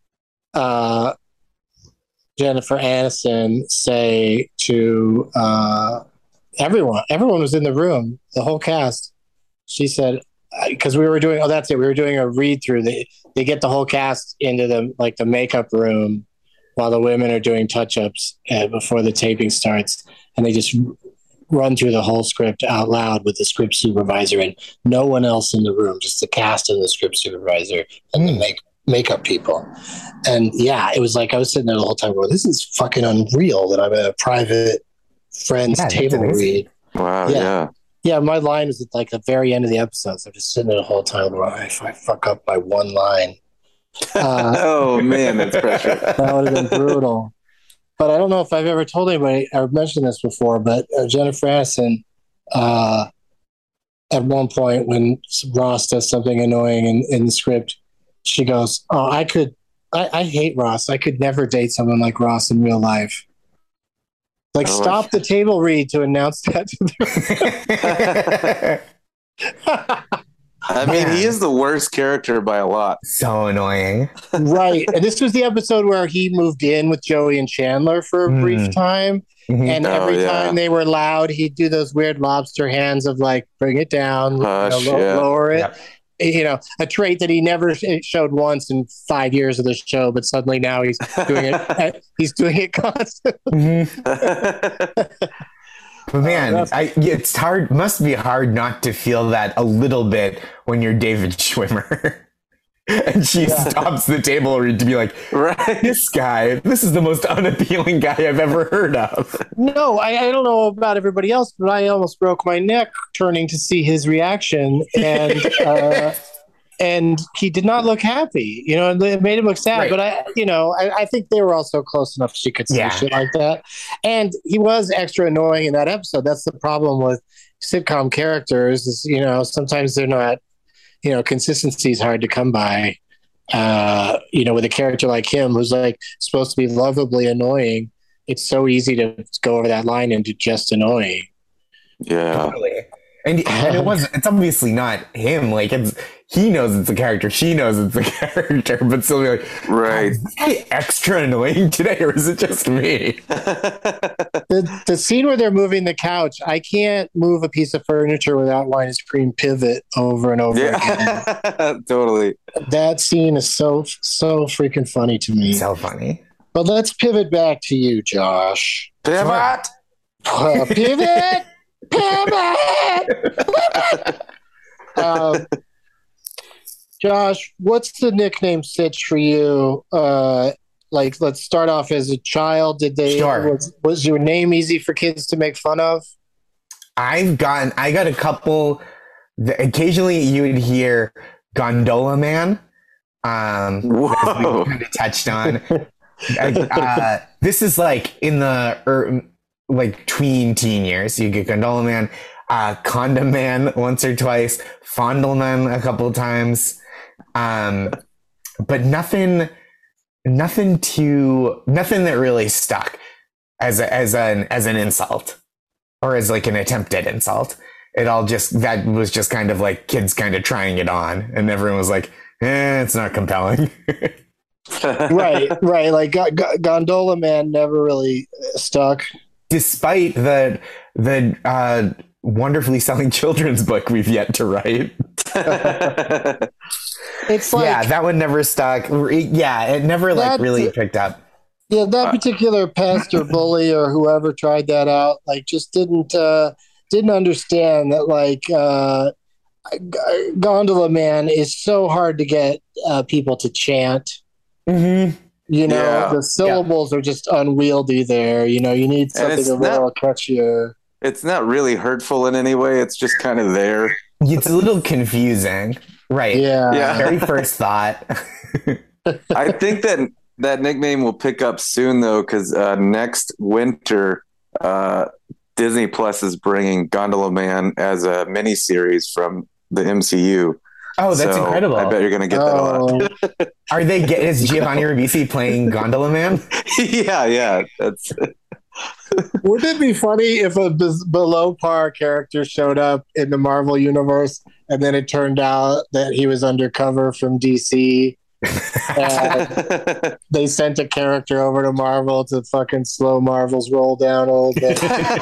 Speaker 2: Jennifer Aniston say to everyone was in the room, the whole cast. She said, because we were doing a read through. They get the whole cast into the makeup room while the women are doing touch-ups before the taping starts, and they just run through the whole script out loud with the script supervisor and no one else in the room, just the cast and the script supervisor and the makeup people. And yeah, it was like I was sitting there the whole time going, this is fucking unreal that I'm at a private Friends table read.
Speaker 3: Wow. Yeah.
Speaker 2: Yeah, my line was at like the very end of the episode. So I'm just sitting there the whole time going, if I fuck up my one line.
Speaker 3: Oh man, that's pressure.
Speaker 2: That would have been brutal. But I don't know if I've ever told anybody or mentioned this before, but Jennifer Aniston, at one point when Ross does something annoying in the script, she goes, oh, I hate Ross. I could never date someone like Ross in real life. Like, stop the table read to announce that to the
Speaker 3: I mean, he is the worst character by a lot.
Speaker 4: So annoying.
Speaker 2: Right. And this was the episode where he moved in with Joey and Chandler for a brief time. Mm-hmm. And every time they were loud, he'd do those weird lobster hands of like, bring it down, lower it. Yep. A trait that he never showed once in 5 years of the show, but suddenly now he's doing it. He's doing it constantly.
Speaker 4: Mm-hmm. But man, it's hard. Must be hard not to feel that a little bit when you're David Schwimmer, and she stops the table to be like, "Right, this is the most unappealing guy I've ever heard of."
Speaker 2: No, I don't know about everybody else, but I almost broke my neck turning to see his reaction, and and he did not look happy. It made him look sad. Right. But I think they were also close enough she could say shit like that. And he was extra annoying in that episode. That's the problem with sitcom characters is, sometimes they're not, consistency is hard to come by. With a character like him, who's like supposed to be lovably annoying, it's so easy to go over that line into just annoying.
Speaker 3: Yeah.
Speaker 4: Totally. And it's obviously not him. Like, he knows it's a character. She knows it's a character, but still be like,
Speaker 3: right.
Speaker 4: Is this guy extra annoying today, or is it just me?
Speaker 2: The scene where they're moving the couch, I can't move a piece of furniture without wanting to scream pivot over and over again.
Speaker 3: Totally.
Speaker 2: That scene is so freaking funny to me.
Speaker 4: So funny.
Speaker 2: But let's pivot back to you, Josh.
Speaker 3: Pivot!
Speaker 2: Pivot! Pivot! Josh, what's the nickname sitch for you? Let's start off as a child. Was your name easy for kids to make fun of?
Speaker 4: I got a couple. Occasionally, you would hear Gondola Man.
Speaker 3: Whoa!
Speaker 4: Kind of touched on. This is like in the tween teen years. You get Gondola Man, Condom Man once or twice, Fondle Man a couple of times, but nothing that really stuck as an insult or as like an attempted insult. That was just kind of like kids kind of trying it on, and everyone was like, it's not compelling.
Speaker 2: right. Like Gondola Man never really stuck, despite
Speaker 4: the wonderfully selling children's book we've yet to write.
Speaker 2: It's like,
Speaker 4: that one never stuck. Yeah, it never really picked up.
Speaker 2: Yeah, that particular pest or bully or whoever tried that out, just didn't understand that Gondola Man is so hard to get people to chant.
Speaker 4: Mm-hmm.
Speaker 2: The syllables are just unwieldy there. You need something a little catchier.
Speaker 3: It's not really hurtful in any way. It's just kind of there.
Speaker 4: It's a little confusing. Right.
Speaker 2: Yeah.
Speaker 4: Very first thought.
Speaker 3: I think that nickname will pick up soon, though, because next winter, Disney Plus is bringing Gondola Man as a miniseries from the MCU.
Speaker 4: Oh, that's incredible.
Speaker 3: I bet you're going to get that a lot.
Speaker 4: Are they is Giovanni Ribisi playing Gondola Man?
Speaker 3: Yeah. That's.
Speaker 2: Wouldn't it be funny if a below par character showed up in the Marvel universe and then it turned out that he was undercover from DC? And they sent a character over to Marvel to fucking slow Marvel's roll down a little bit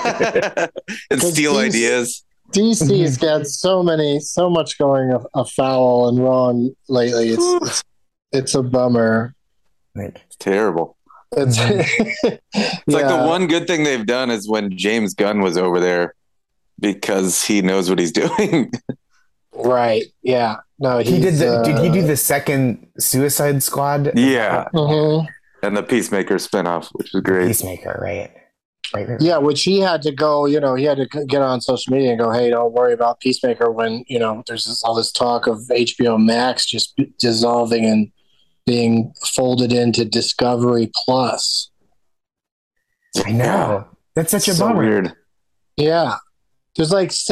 Speaker 3: and steal ideas.
Speaker 2: DC's got so much going afoul and wrong lately. It's a bummer.
Speaker 3: It's terrible.
Speaker 2: It's
Speaker 3: like the one good thing they've done is when James Gunn was over there, because he knows what he's doing.
Speaker 2: Right. Yeah. No,
Speaker 4: did he do the second Suicide Squad?
Speaker 3: Yeah.
Speaker 2: Mm-hmm.
Speaker 3: And the Peacemaker spinoff, which was great.
Speaker 4: Peacemaker, right.
Speaker 2: Yeah, which he had to go, he had to get on social media and go, hey, don't worry about Peacemaker when, there's all this talk of HBO Max just dissolving and being folded into Discovery Plus.
Speaker 4: I know. That's such a bummer.
Speaker 3: Weird.
Speaker 2: Yeah. There's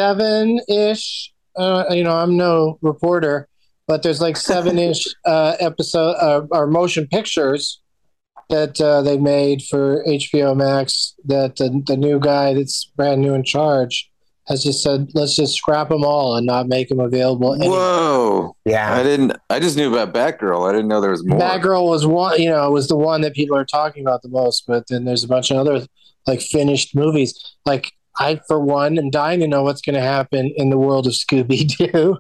Speaker 2: 7-ish, I'm no reporter, but there's 7-ish episode or motion pictures that they made for HBO Max that the new guy that's brand new in charge has just said, let's just scrap them all and not make them available anymore.
Speaker 3: Whoa.
Speaker 4: Yeah.
Speaker 3: I just knew about Batgirl. I didn't know there was more.
Speaker 2: Batgirl was one, was the one that people are talking about the most, but then there's a bunch of other finished movies. I, for one, am dying to know what's going to happen in the world of Scooby-Doo.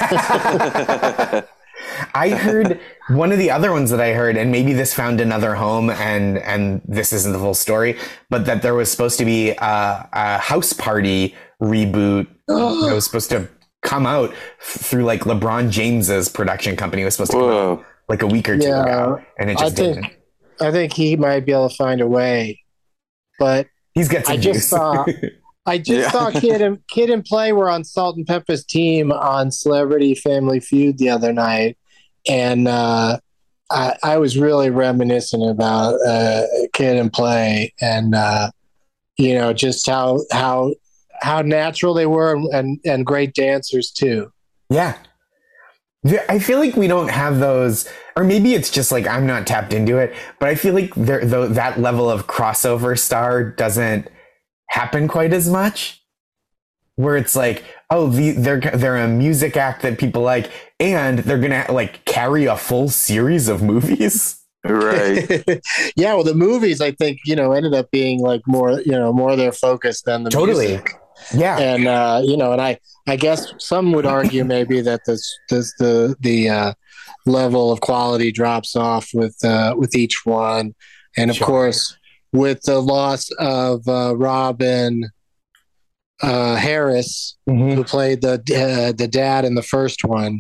Speaker 4: I heard one of the other ones that I heard, and maybe this found another home, and this isn't the full story, but that there was supposed to be a House Party reboot that was supposed to come out through LeBron James's production company. It was supposed to come out a week or two ago, and it just didn't.
Speaker 2: I think he might be able to find a way, but
Speaker 4: he's got some juice.
Speaker 2: I just saw Kid and Play were on Salt and Pepper's team on Celebrity Family Feud the other night, and I was really reminiscent about Kid and Play, and just how natural they were, and great dancers too.
Speaker 4: Yeah. I feel like we don't have those, or maybe it's just I'm not tapped into it, but I feel like that level of crossover star doesn't happen quite as much, where it's they're a music act that people like, and they're gonna carry a full series of movies.
Speaker 3: Right.
Speaker 2: Yeah, well, the movies, I think, ended up being like more their focus than the music.
Speaker 4: Yeah.
Speaker 2: And and I guess some would argue maybe that the level of quality drops off with each one. And of course, with the loss of Robin Harris, who played the dad in the first one,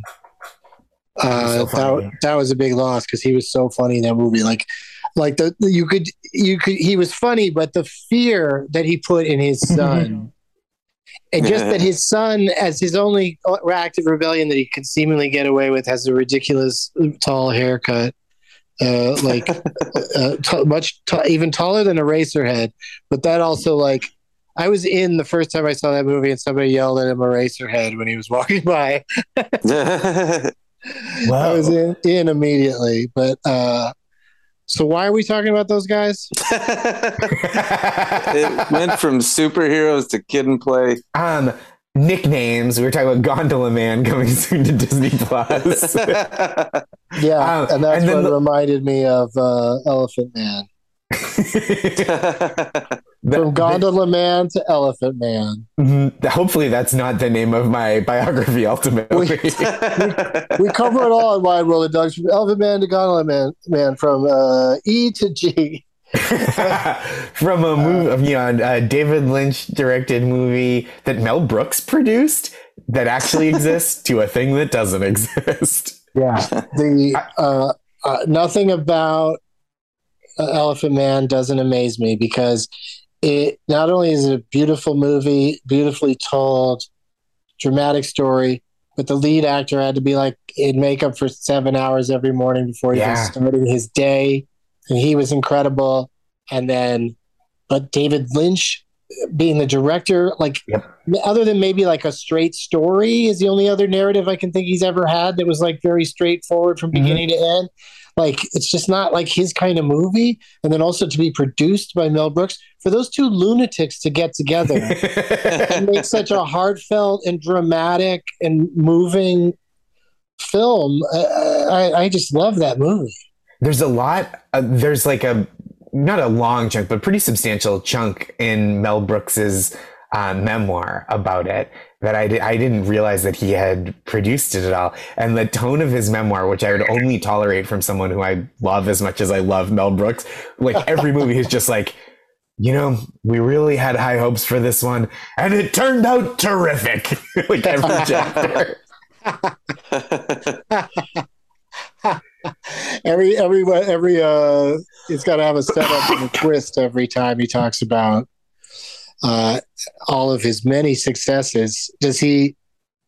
Speaker 2: that was a big loss because he was so funny in that movie. He was funny, but the fear that he put in his son, and just that his son, as his only act of rebellion that he could seemingly get away with, has a ridiculous tall haircut, even taller than Eraserhead. But that also, I was in the first time I saw that movie, and somebody yelled at him Eraserhead when he was walking by.
Speaker 4: Wow.
Speaker 2: I was in immediately, but so why are we talking about those guys?
Speaker 3: It went from superheroes to Kid and Play.
Speaker 4: Nicknames. We were talking about Gondola Man coming soon to Disney Plus.
Speaker 2: Yeah, and that's what reminded me of Elephant Man. From Gondola Man to Elephant Man.
Speaker 4: Hopefully that's not the name of my biography ultimately.
Speaker 2: We cover it all in Wide World of Dogs, from Elephant Man to Gondola Man, from E to G.
Speaker 4: From a movie, David Lynch directed movie that Mel Brooks produced that actually exists to a thing that doesn't exist.
Speaker 2: Yeah. Nothing about Elephant Man doesn't amaze me, because it not only is it a beautiful movie, beautifully told, dramatic story, but the lead actor had to be in makeup for 7 hours every morning before he was starting his day, and he was incredible. And then, but David Lynch being the director, other than maybe a straight story, is the only other narrative I can think he's ever had that was very straightforward from beginning to end. It's just not his kind of movie. And then also to be produced by Mel Brooks, for those two lunatics to get together and make such a heartfelt and dramatic and moving film. I just love that movie.
Speaker 4: There's a lot. There's not a long chunk, but pretty substantial chunk in Mel Brooks's memoir about it that I didn't realize that he had produced it at all. And the tone of his memoir, which I would only tolerate from someone who I love as much as I love Mel Brooks, every movie is just we really had high hopes for this one, and it turned out terrific. Every chapter.
Speaker 2: Every it's got to have a setup and a twist every time he talks about all of his many successes. Does he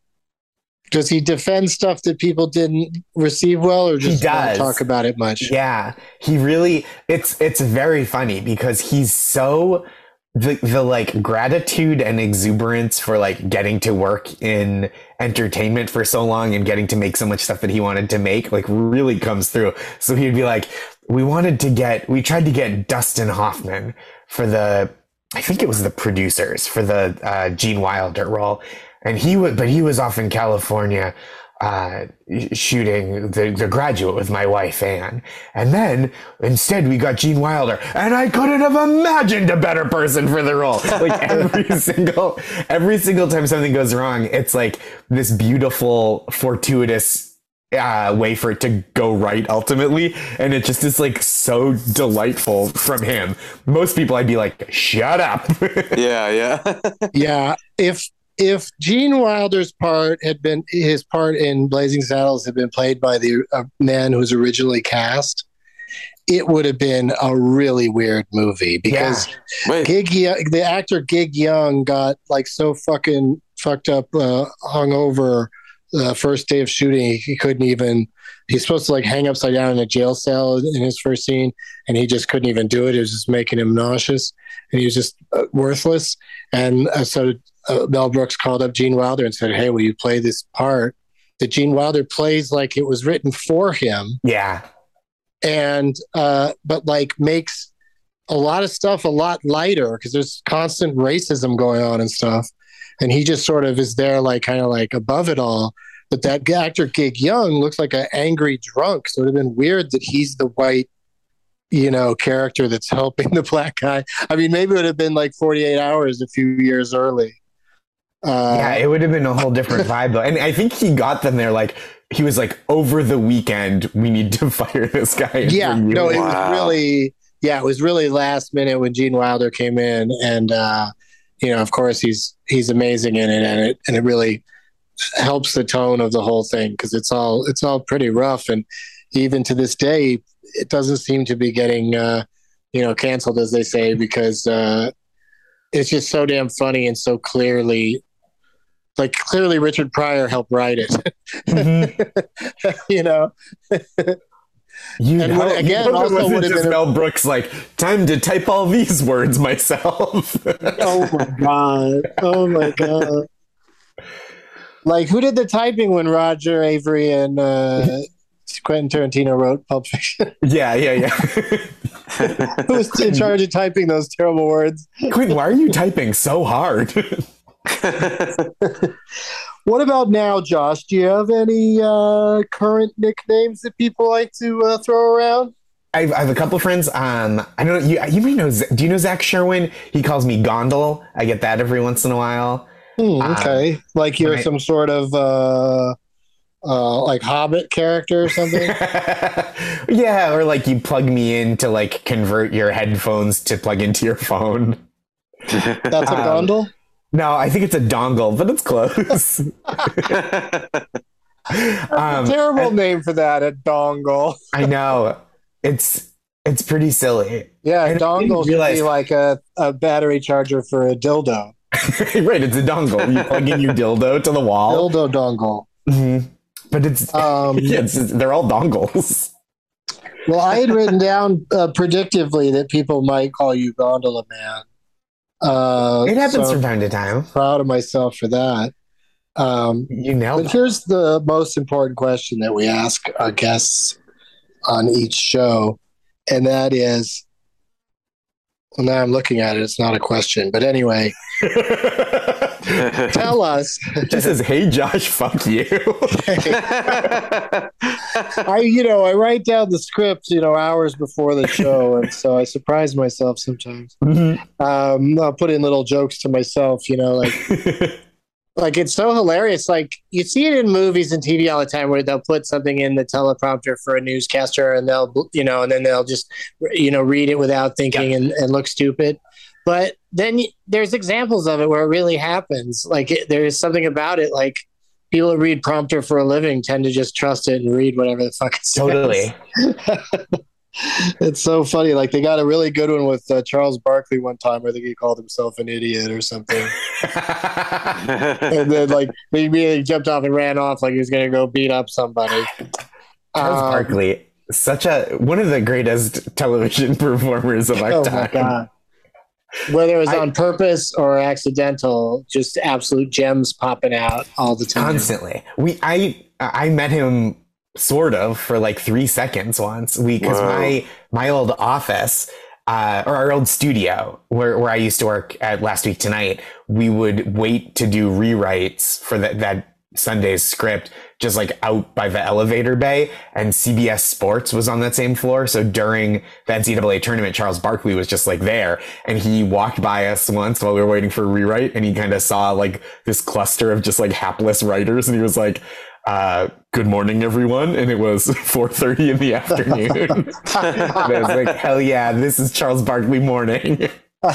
Speaker 2: defend stuff that people didn't receive well, or just not talk about it much?
Speaker 4: Yeah, he really. It's very funny because he's so the gratitude and exuberance for getting to work in entertainment for so long and getting to make so much stuff that he wanted to make really comes through. So he'd be we tried to get Dustin Hoffman for I think it was the producers for the Gene Wilder role. And he was off in California shooting the Graduate with my wife Anne, and then instead we got Gene Wilder, and I couldn't have imagined a better person for the role. Every single time something goes wrong, it's this beautiful fortuitous way for it to go right ultimately, and it just is so delightful from him. Most people I'd be shut up.
Speaker 2: Yeah. If Gene Wilder's part his part in Blazing Saddles had been played by the man who was originally cast, it would have been a really weird movie, because the actor Gig Young got so fucking fucked up, hungover the first day of shooting. He couldn't even. He's supposed to hang upside down in a jail cell in his first scene, and he just couldn't even do it. It was just making him nauseous, and he was just worthless. And so Mel Brooks called up Gene Wilder and said, "Hey, will you play this part that Gene Wilder plays like it was written for him?"
Speaker 4: Yeah.
Speaker 2: And but makes a lot of stuff a lot lighter, because there's constant racism going on and stuff, and he just sort of is there kind of above it all. But that actor Gig Young looks like an angry drunk, so it would have been weird that he's the white character that's helping the black guy. I mean, maybe it would have been like 48 Hours a few years early.
Speaker 4: Yeah, it would have been a whole different vibe though. And I think he got them there like, he was like, over the weekend, we need to fire this guy.
Speaker 2: Yeah, no, it was really last minute when Gene Wilder came in, and of course he's amazing in it, and it really helps the tone of the whole thing because it's all pretty rough, and even to this day, it doesn't seem to be getting canceled, as they say, because it's just so damn funny and so clearly Richard Pryor helped write it.
Speaker 4: Also would have been Mel Brooks like, time to type all these words myself.
Speaker 2: Oh my god! Like, who did the typing when Roger Avery and Quentin Tarantino wrote Pulp Fiction?
Speaker 4: Yeah.
Speaker 2: Who was in charge of typing those terrible words?
Speaker 4: Quentin, why are you typing so hard?
Speaker 2: What about now, Josh? Do you have any current nicknames that people like to throw around?
Speaker 4: I have a couple of friends. I don't know. You may know. Do you know Zach Sherwin? He calls me Gondal. I get that every once in a while.
Speaker 2: Okay, like you're some sort of like Hobbit character or something.
Speaker 4: Yeah, or like you plug me in to like convert your headphones to plug into your phone.
Speaker 2: That's a Gondal?
Speaker 4: No, I think it's a dongle, but it's close.
Speaker 2: Terrible name for that, a dongle.
Speaker 4: I know. It's pretty silly.
Speaker 2: Yeah, a dongle should be like a battery charger for a dildo.
Speaker 4: Right, it's a dongle. You plug in your dildo to the wall.
Speaker 2: Dildo dongle.
Speaker 4: Mm-hmm. But it's they're all dongles.
Speaker 2: Well, I had written down predictively that people might call you Gondola Man.
Speaker 4: It happens from time to time.
Speaker 2: Proud of myself for that.
Speaker 4: You nailed it.
Speaker 2: But here's the most important question that we ask our guests on each show, and that is, well, now I'm looking at it, it's not a question, but anyway, tell us.
Speaker 4: It just says, "Hey Josh, fuck you."
Speaker 2: I write down the script, hours before the show, and so I surprise myself sometimes. Mm-hmm. I'll put in little jokes to myself, like it's so hilarious. Like you see it in movies and TV all the time where they'll put something in the teleprompter for a newscaster and they'll, and then they'll just, read it without thinking and look stupid. But then there's examples of it where it really happens. Like there's something about it. Like people who read prompter for a living tend to just trust it and read whatever the fuck it says.
Speaker 4: Totally.
Speaker 2: It's so funny. Like they got a really good one with Charles Barkley one time. I think he called himself an idiot or something. And then like he immediately jumped off and ran off like he was going to go beat up somebody.
Speaker 4: Charles Barkley, one of the greatest television performers of our time. My God.
Speaker 2: Whether it was on purpose or accidental, just absolute gems popping out all the time.
Speaker 4: Constantly. I met him sort of for like 3 seconds once. Because my old office, or our old studio where I used to work at Last Week Tonight, we would wait to do rewrites for that Sunday's script just like out by the elevator bay, and CBS Sports was on that same floor. So during the NCAA tournament, Charles Barkley was just like there, and he walked by us once while we were waiting for a rewrite, and he kind of saw like this cluster of just like hapless writers, and he was like, "Good morning, everyone." And it was 4:30 in the afternoon. And I was like, hell yeah, this is Charles Barkley morning.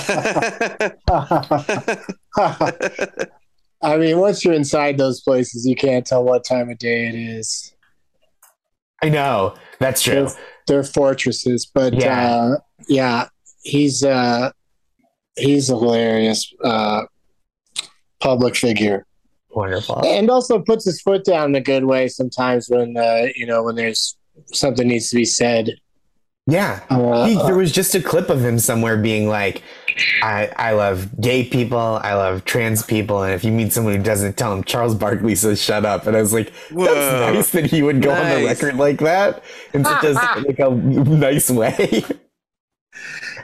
Speaker 2: I mean, once you're inside those places, you can't tell what time of day it is.
Speaker 4: I know. That's true.
Speaker 2: They're fortresses, but he's a hilarious public figure.
Speaker 4: Wonderful.
Speaker 2: And also puts his foot down in a good way sometimes when when there's something needs to be said.
Speaker 4: Yeah. There was just a clip of him somewhere being like, I love gay people, I love trans people, and if you meet someone who doesn't, tell him Charles Barkley says shut up. And I was like, that's nice that he would go on the record like that in such a nice way.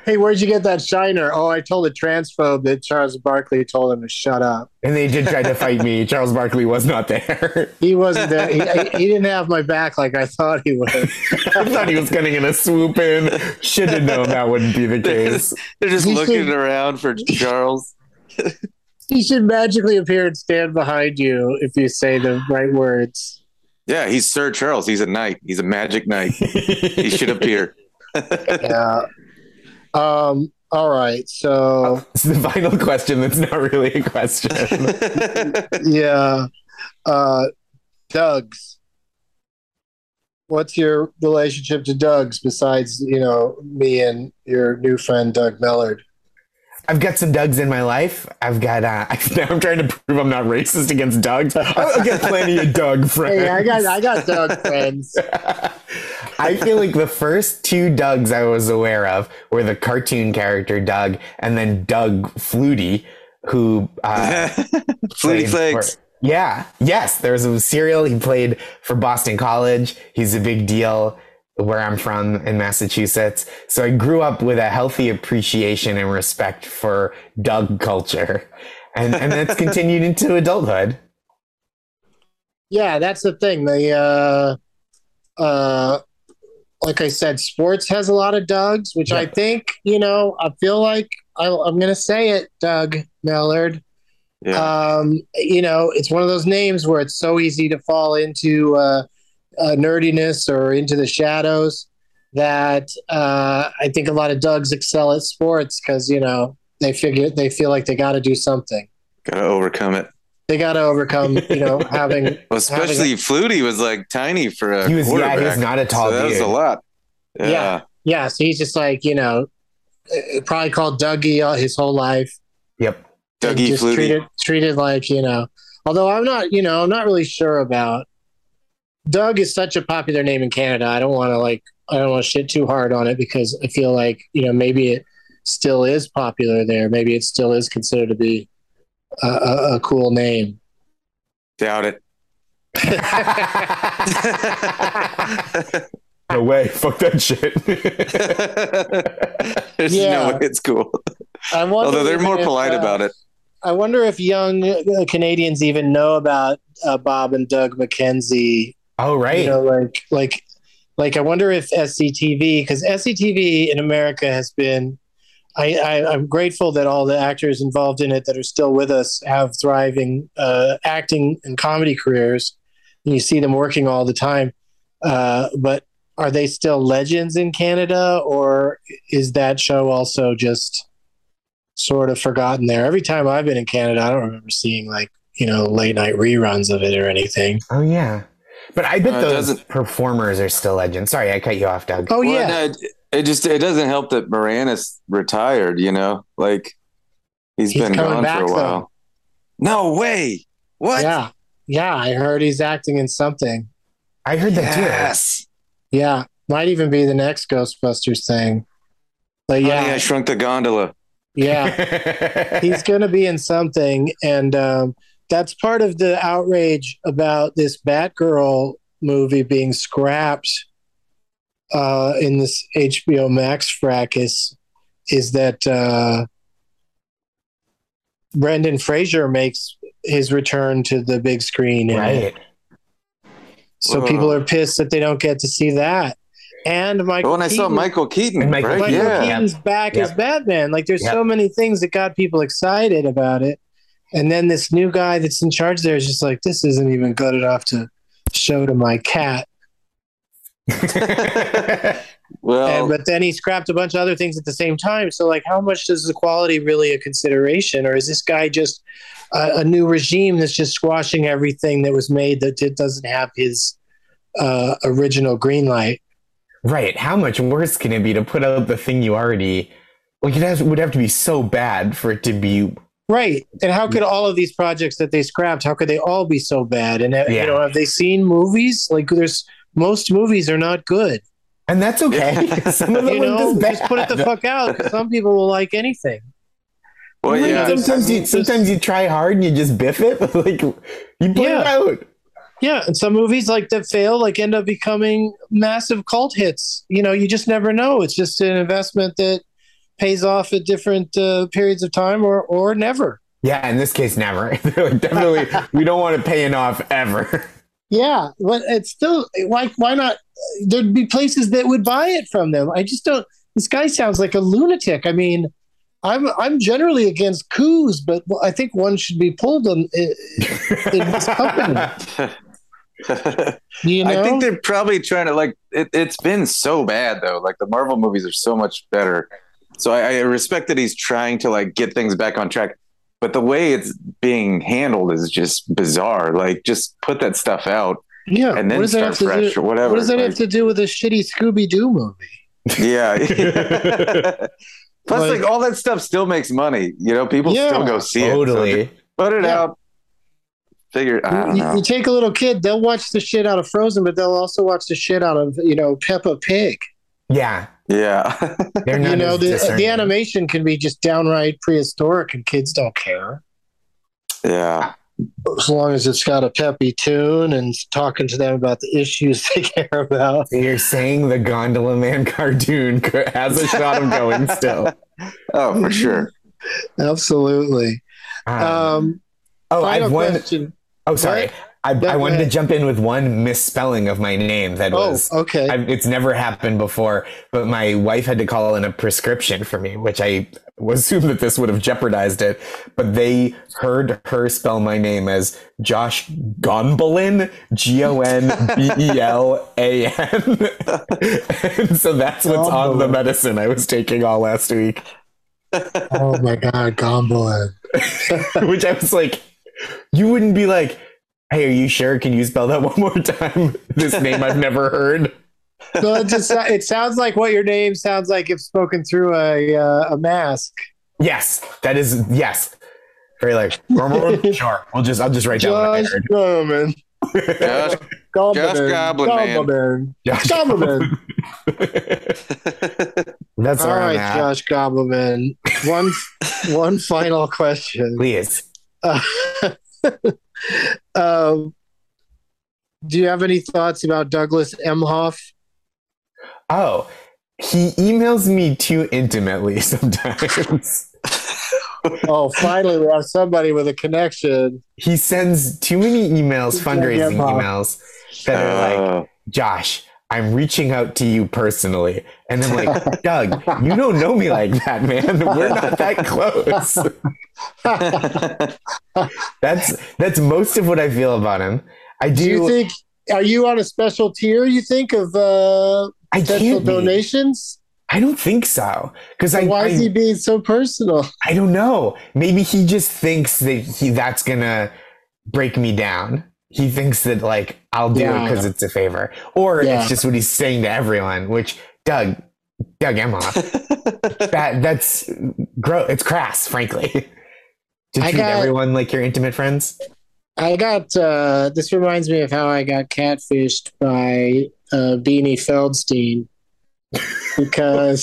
Speaker 2: Hey, where'd you get that shiner? Oh, I told a transphobe that Charles Barkley told him to shut up.
Speaker 4: And they did try to fight me. Charles Barkley was not there.
Speaker 2: He wasn't there. He didn't have my back like I thought he would.
Speaker 4: I thought he was going to swoop in. Should have known that wouldn't be the case.
Speaker 3: They're just looking around for Charles.
Speaker 2: He should magically appear and stand behind you if you say the right words.
Speaker 3: Yeah, he's Sir Charles. He's a knight. He's a magic knight. He should appear.
Speaker 2: Yeah. All right. So
Speaker 4: it's the final question. That's not really a question.
Speaker 2: Yeah. Doug's. What's your relationship to Doug's besides, me and your new friend, Doug Mellard?
Speaker 4: I've got some Dougs in my life. I've got, now I'm trying to prove I'm not racist against Dougs. I've got plenty of Doug friends.
Speaker 2: Hey, I got Doug friends.
Speaker 4: I feel like the first two Dougs I was aware of were the cartoon character Doug and then Doug Flutie, who,
Speaker 3: Flutie Flakes.
Speaker 4: Yes. There was a serial. He played for Boston College. He's a big deal where I'm from in Massachusetts. So I grew up with a healthy appreciation and respect for Doug culture. And that's continued into adulthood.
Speaker 2: Yeah, that's the thing. Like I said, sports has a lot of Dougs, which I think, I feel like I'm going to say it, Doug Mellard.
Speaker 3: Yeah.
Speaker 2: It's one of those names where it's so easy to fall into nerdiness or into the shadows that I think a lot of Dougs excel at sports because, they feel like they got to do something.
Speaker 3: Got to overcome it.
Speaker 2: They got to overcome, having.
Speaker 3: Well, especially Flutie was like tiny for a quarterback.
Speaker 4: He was not a tall dude.
Speaker 3: That was a lot.
Speaker 2: Yeah. So he's just like, probably called Dougie his whole life.
Speaker 4: Yep.
Speaker 3: Dougie Flutie.
Speaker 2: Treated like, although I'm not really sure about. Doug is such a popular name in Canada. I don't want to shit too hard on it because I feel like, maybe it still is popular there. Maybe it still is considered to be a cool name.
Speaker 3: Doubt it.
Speaker 4: No way. Fuck that shit.
Speaker 3: There's no way it's cool. Although they're more polite about it.
Speaker 2: I wonder if young Canadians even know about Bob and Doug McKenzie.
Speaker 4: Oh, right.
Speaker 2: Like I wonder if SCTV, because SCTV in America has been, I'm grateful that all the actors involved in it that are still with us have thriving acting and comedy careers. And you see them working all the time. But are they still legends in Canada, or is that show also just sort of forgotten there? Every time I've been in Canada, I don't remember seeing late night reruns of it or anything.
Speaker 4: Oh, yeah. But I bet those performers are still legends. Sorry, I cut you off, Doug.
Speaker 2: Oh, yeah.
Speaker 3: No, it doesn't help that Moranis retired, like he's been gone for a while. Though. No way. What?
Speaker 2: Yeah. I heard he's acting in something.
Speaker 4: I heard that too.
Speaker 3: Yes.
Speaker 2: Yeah. Might even be the next Ghostbusters thing. But yeah.
Speaker 3: Honey, I Shrunk the Gondola.
Speaker 2: Yeah. He's going to be in something. And that's part of the outrage about this Batgirl movie being scrapped in this HBO Max fracas is that Brendan Fraser makes his return to the big screen.
Speaker 4: Right.
Speaker 2: So people are pissed that they don't get to see that. And Michael Keaton,
Speaker 3: I saw Michael Keaton.
Speaker 2: Michael Keaton's back as Batman. Like there's so many things that got people excited about it. And then this new guy that's in charge there is just like, this isn't even good enough to show to my cat. But then he scrapped a bunch of other things at the same time. So like, how much does the quality really a consideration? Or is this guy just a new regime that's just squashing everything that was made that doesn't have his original green light?
Speaker 4: Right. How much worse can it be to put out the thing you already like? It would have to be so bad for it to be
Speaker 2: right. And how could all of these projects that they scrapped, how could they all be so bad? And have they seen movies? Like most movies are not good.
Speaker 4: And that's okay. Some of them
Speaker 2: just put it the fuck out because some people will like anything.
Speaker 3: Well, yeah.
Speaker 4: Sometimes you try hard and you just biff it. Like you put it out.
Speaker 2: Yeah, and some movies like that fail, like end up becoming massive cult hits. You just never know. It's just an investment that pays off at different periods of time or never.
Speaker 4: Yeah, in this case, never. Definitely, we don't want it paying off ever.
Speaker 2: Yeah, but it's still like, why not? There'd be places that would buy it from them. I just don't. This guy sounds like a lunatic. I mean, I'm generally against coups, but I think one should be pulled in this company. You know?
Speaker 3: I think they're probably trying to, like, it's been so bad though. Like, the Marvel movies are so much better. So I respect that he's trying to, like, get things back on track. But the way it's being handled is just bizarre. Like, just put that stuff out, and then start fresh or whatever.
Speaker 2: What does that have to do with a shitty Scooby-Doo movie?
Speaker 3: Yeah. Plus, like, all that stuff still makes money. You know, people still go see it. So put it out. Figure. I don't know.
Speaker 2: You take a little kid, they'll watch the shit out of Frozen, but they'll also watch the shit out of Peppa Pig.
Speaker 4: Yeah.
Speaker 3: Yeah.
Speaker 2: The animation can be just downright prehistoric and kids don't care.
Speaker 3: Yeah.
Speaker 2: As long as it's got a peppy tune and talking to them about the issues they care about.
Speaker 4: So you're saying the Gondola Man cartoon has a shot of going still.
Speaker 3: Oh, for sure.
Speaker 2: Absolutely.
Speaker 4: I've one question. Oh, sorry.
Speaker 2: What?
Speaker 4: I wanted to jump in with one misspelling of my name that was
Speaker 2: okay.
Speaker 4: It's never happened before, but my wife had to call in a prescription for me, which I assumed that this would have jeopardized it. But they heard her spell my name as Josh Gonbalin, Gonbelan, and so that's what's on the medicine I was taking all last week.
Speaker 2: Oh my God, Gonbalin!
Speaker 4: Which I was like, you wouldn't be like, hey, are you sure? Can you spell that one more time? This name I've never heard.
Speaker 2: No, it sounds like what your name sounds like if spoken through a mask.
Speaker 4: Yes, that is, yes. Very like, sure. I'll just write down what I heard.
Speaker 2: Goblin.
Speaker 3: Josh Goblin.
Speaker 2: Josh Goblin.
Speaker 4: That's
Speaker 2: all right, Josh Goblin. One final question.
Speaker 4: Please.
Speaker 2: Do you have any thoughts about Douglas Emhoff?
Speaker 4: Oh, he emails me too intimately sometimes.
Speaker 2: Oh, finally, we have somebody with a connection.
Speaker 4: He sends too many emails, fundraising emails, that are like, Josh, I'm reaching out to you personally. And I'm like, Doug, you don't know me like that, man. We're not that close. That's most of what I feel about him. Do
Speaker 2: you think, are you on a special tier, you think, of potential donations?
Speaker 4: I don't think so.
Speaker 2: Why is he being so personal?
Speaker 4: I don't know. Maybe he just thinks that that's going to break me down. He thinks that, like, I'll do it because it's a favor. Or it's just what he's saying to everyone, which, Doug Emhoff, that's gross. It's crass, frankly. To treat everyone like your intimate friends.
Speaker 2: I got, this reminds me of how I got catfished by Beanie Feldstein. Because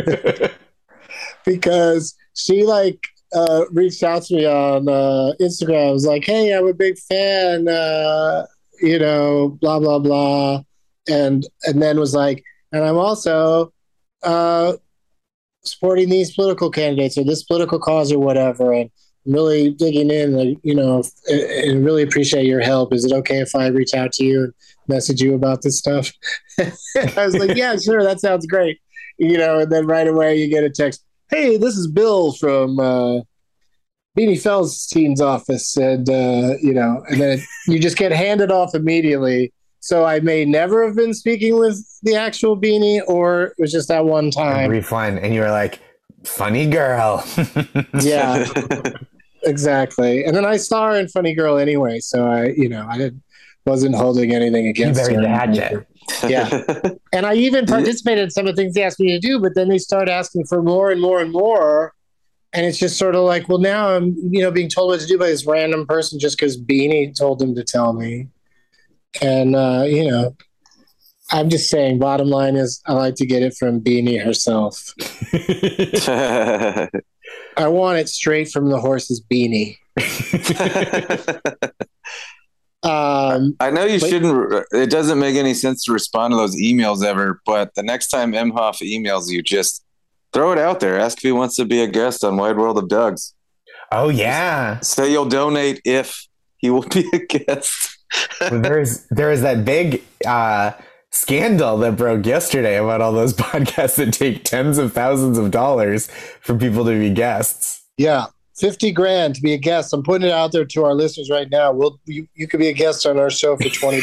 Speaker 2: she, like, reached out to me on Instagram. I was like, hey, I'm a big fan, blah, blah, blah. And then was like, and I'm also supporting these political candidates or this political cause or whatever. And I'm really digging in, and really appreciate your help. Is it okay if I reach out to you and message you about this stuff? I was like, yeah, sure. That sounds great. And then right away you get a text. Hey, this is Bill from Beanie Feldstein's office. And, and then you just get handed off immediately. So I may never have been speaking with the actual Beanie, or it was just that one time.
Speaker 4: Very fun. And you were like, funny girl.
Speaker 2: Yeah, exactly. And then I saw her in Funny Girl anyway. So I wasn't holding anything against her. Yeah. And I even participated in some of the things they asked me to do, but then they start asking for more and more and more. And it's just sort of like, well, now I'm, being told what to do by this random person just because Beanie told them to tell me. And, I'm just saying, bottom line is I like to get it from Beanie herself. I want it straight from the horse's beanie.
Speaker 3: I know you shouldn't. It doesn't make any sense to respond to those emails ever. But the next time Emhoff emails you, just throw it out there. Ask if he wants to be a guest on Wide World of Doug's.
Speaker 4: Oh, yeah.
Speaker 3: Say you'll donate if he will be a guest.
Speaker 4: Well, there is that big scandal that broke yesterday about all those podcasts that take tens of thousands of dollars for people to be guests.
Speaker 2: Yeah. $50,000 to be a guest. I'm putting it out there to our listeners right now. You could be a guest on our show for $20.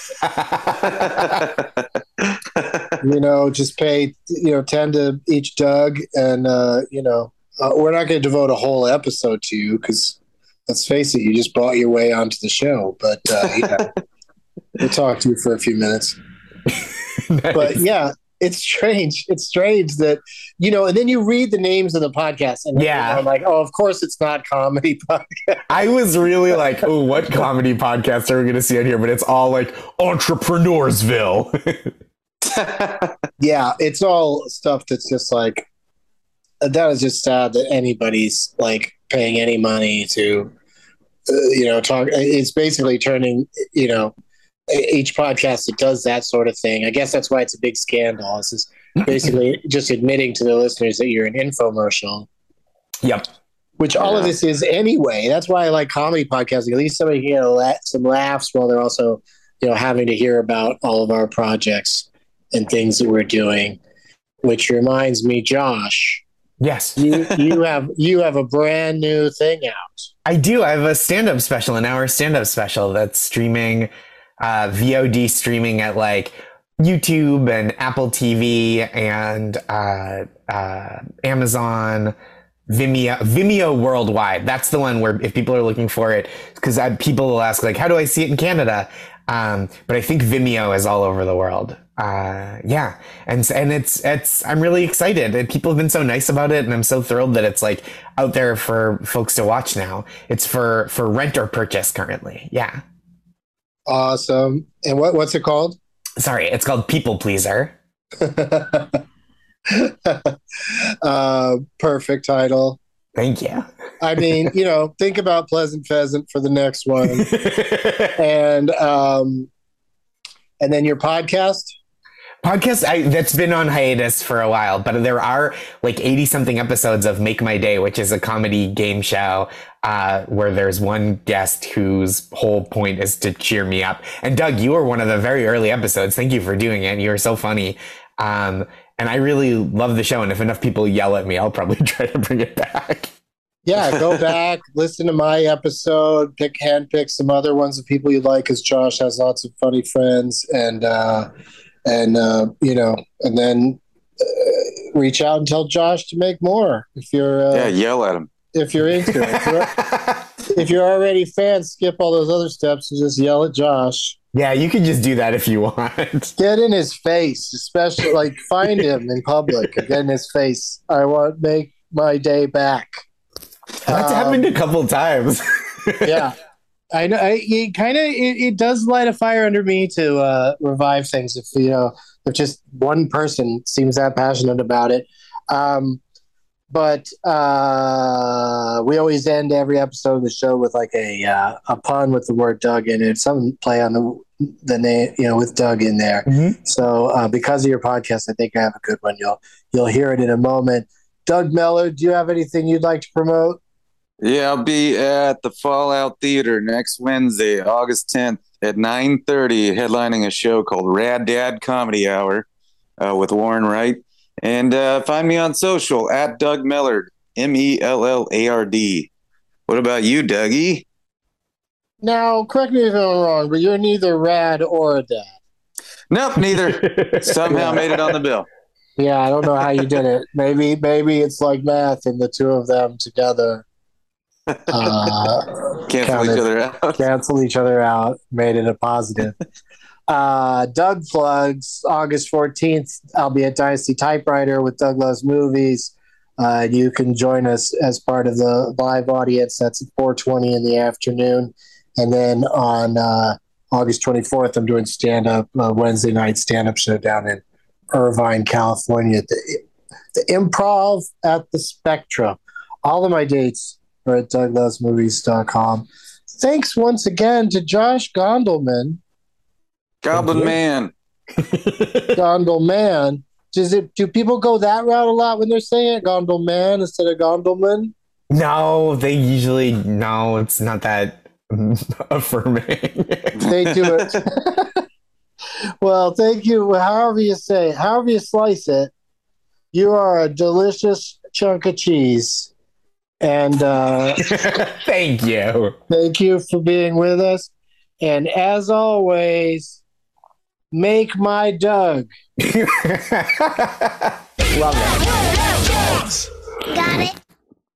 Speaker 2: Just pay 10 to each Doug, and we're not going to devote a whole episode to you because let's face it, you just brought your way onto the show. But we'll talk to you for a few minutes. Nice. But yeah. It's strange. It's strange that, and then you read the names of the podcasts and I'm like, oh, of course it's not comedy podcast.
Speaker 4: I was really like, oh, what comedy podcast are we going to see on here? But it's all like Entrepreneursville.
Speaker 2: Yeah, it's all stuff that's just like, that is just sad that anybody's like paying any money to, talk. It's basically turning, each podcast that does that sort of thing. I guess that's why it's a big scandal. This is basically just admitting to the listeners that you're an infomercial.
Speaker 4: Yep.
Speaker 2: Which all of this is anyway. That's why I like comedy podcasting. At least somebody can get some laughs while they're also, having to hear about all of our projects and things that we're doing. Which reminds me, Josh.
Speaker 4: Yes.
Speaker 2: you have a brand new thing out.
Speaker 4: I do. I have a stand-up special, an hour stand-up special that's streaming. VOD streaming at like YouTube and Apple TV and Amazon, Vimeo worldwide. That's the one where if people are looking for it, because people will ask like, how do I see it in Canada? But I think Vimeo is all over the world. And it's I'm really excited, and people have been so nice about it, and I'm so thrilled that it's like out there for folks to watch now. It's for rent or purchase currently. Yeah.
Speaker 2: Awesome. And what's it called?
Speaker 4: Sorry, it's called People Pleaser.
Speaker 2: Perfect title.
Speaker 4: Thank you.
Speaker 2: I mean, think about Pleasant Pheasant for the next one. And then your podcast?
Speaker 4: That's been on hiatus for a while, but there are like 80 something episodes of Make My Day, which is a comedy game show where there's one guest whose whole point is to cheer me up. And Doug, you were one of the very early episodes. Thank you for doing it. You were so funny. And I really love the show. And if enough people yell at me, I'll probably try to bring it back.
Speaker 2: Yeah, go back, listen to my episode, handpick some other ones of people you like, because Josh has lots of funny friends, and then reach out and tell Josh to make more. If you're
Speaker 3: yell at him.
Speaker 2: If you're into it, if you're already fans, skip all those other steps and just yell at Josh.
Speaker 4: Yeah, you can just do that if you want.
Speaker 2: Get in his face, especially like find him in public and get in his face. I want Make My Day back.
Speaker 4: That's happened a couple times.
Speaker 2: Yeah. I know it does light a fire under me to revive things if if just one person seems that passionate about it. But we always end every episode of the show with like a pun with the word Doug in it, some play on the name, with Doug in there. Mm-hmm. So because of your podcast, I think I have a good one. You'll hear it in a moment. Doug Mellard, do you have anything you'd like to promote?
Speaker 3: Yeah, I'll be at the Fallout Theater next Wednesday, August 10th at 9:30, headlining a show called Rad Dad Comedy Hour with Warren Wright. And find me on social at Doug Mellard, Mellard. What about you, Dougie?
Speaker 2: Now, correct me if I'm wrong, but you're neither rad or a dad.
Speaker 3: Nope, neither. Somehow made it on the bill.
Speaker 2: Yeah, I don't know how you did it. Maybe it's like math, and the two of them together cancel each other out, made it a positive. Doug plugs August 14th. I'll be at Dynasty Typewriter with Doug Loves Movies. You can join us as part of the live audience. That's at 4:20 in the afternoon. And then on August 24th, I'm doing stand-up, Wednesday night stand-up show down in Irvine, California, at the Improv at the Spectrum. All of my dates are at DougLovesMovies.com. Thanks once again to Josh Gondelman.
Speaker 3: Goblin Man.
Speaker 2: Gondelman. Do people go that route a lot when they're saying it? Gondelman instead of Gondelman?
Speaker 4: No, they usually it's not that affirming.
Speaker 2: They do it. Well, thank you. However you say it, however you slice it, you are a delicious chunk of cheese. And
Speaker 4: thank you.
Speaker 2: Thank you for being with us. And as always, make my Doug.
Speaker 4: Love it.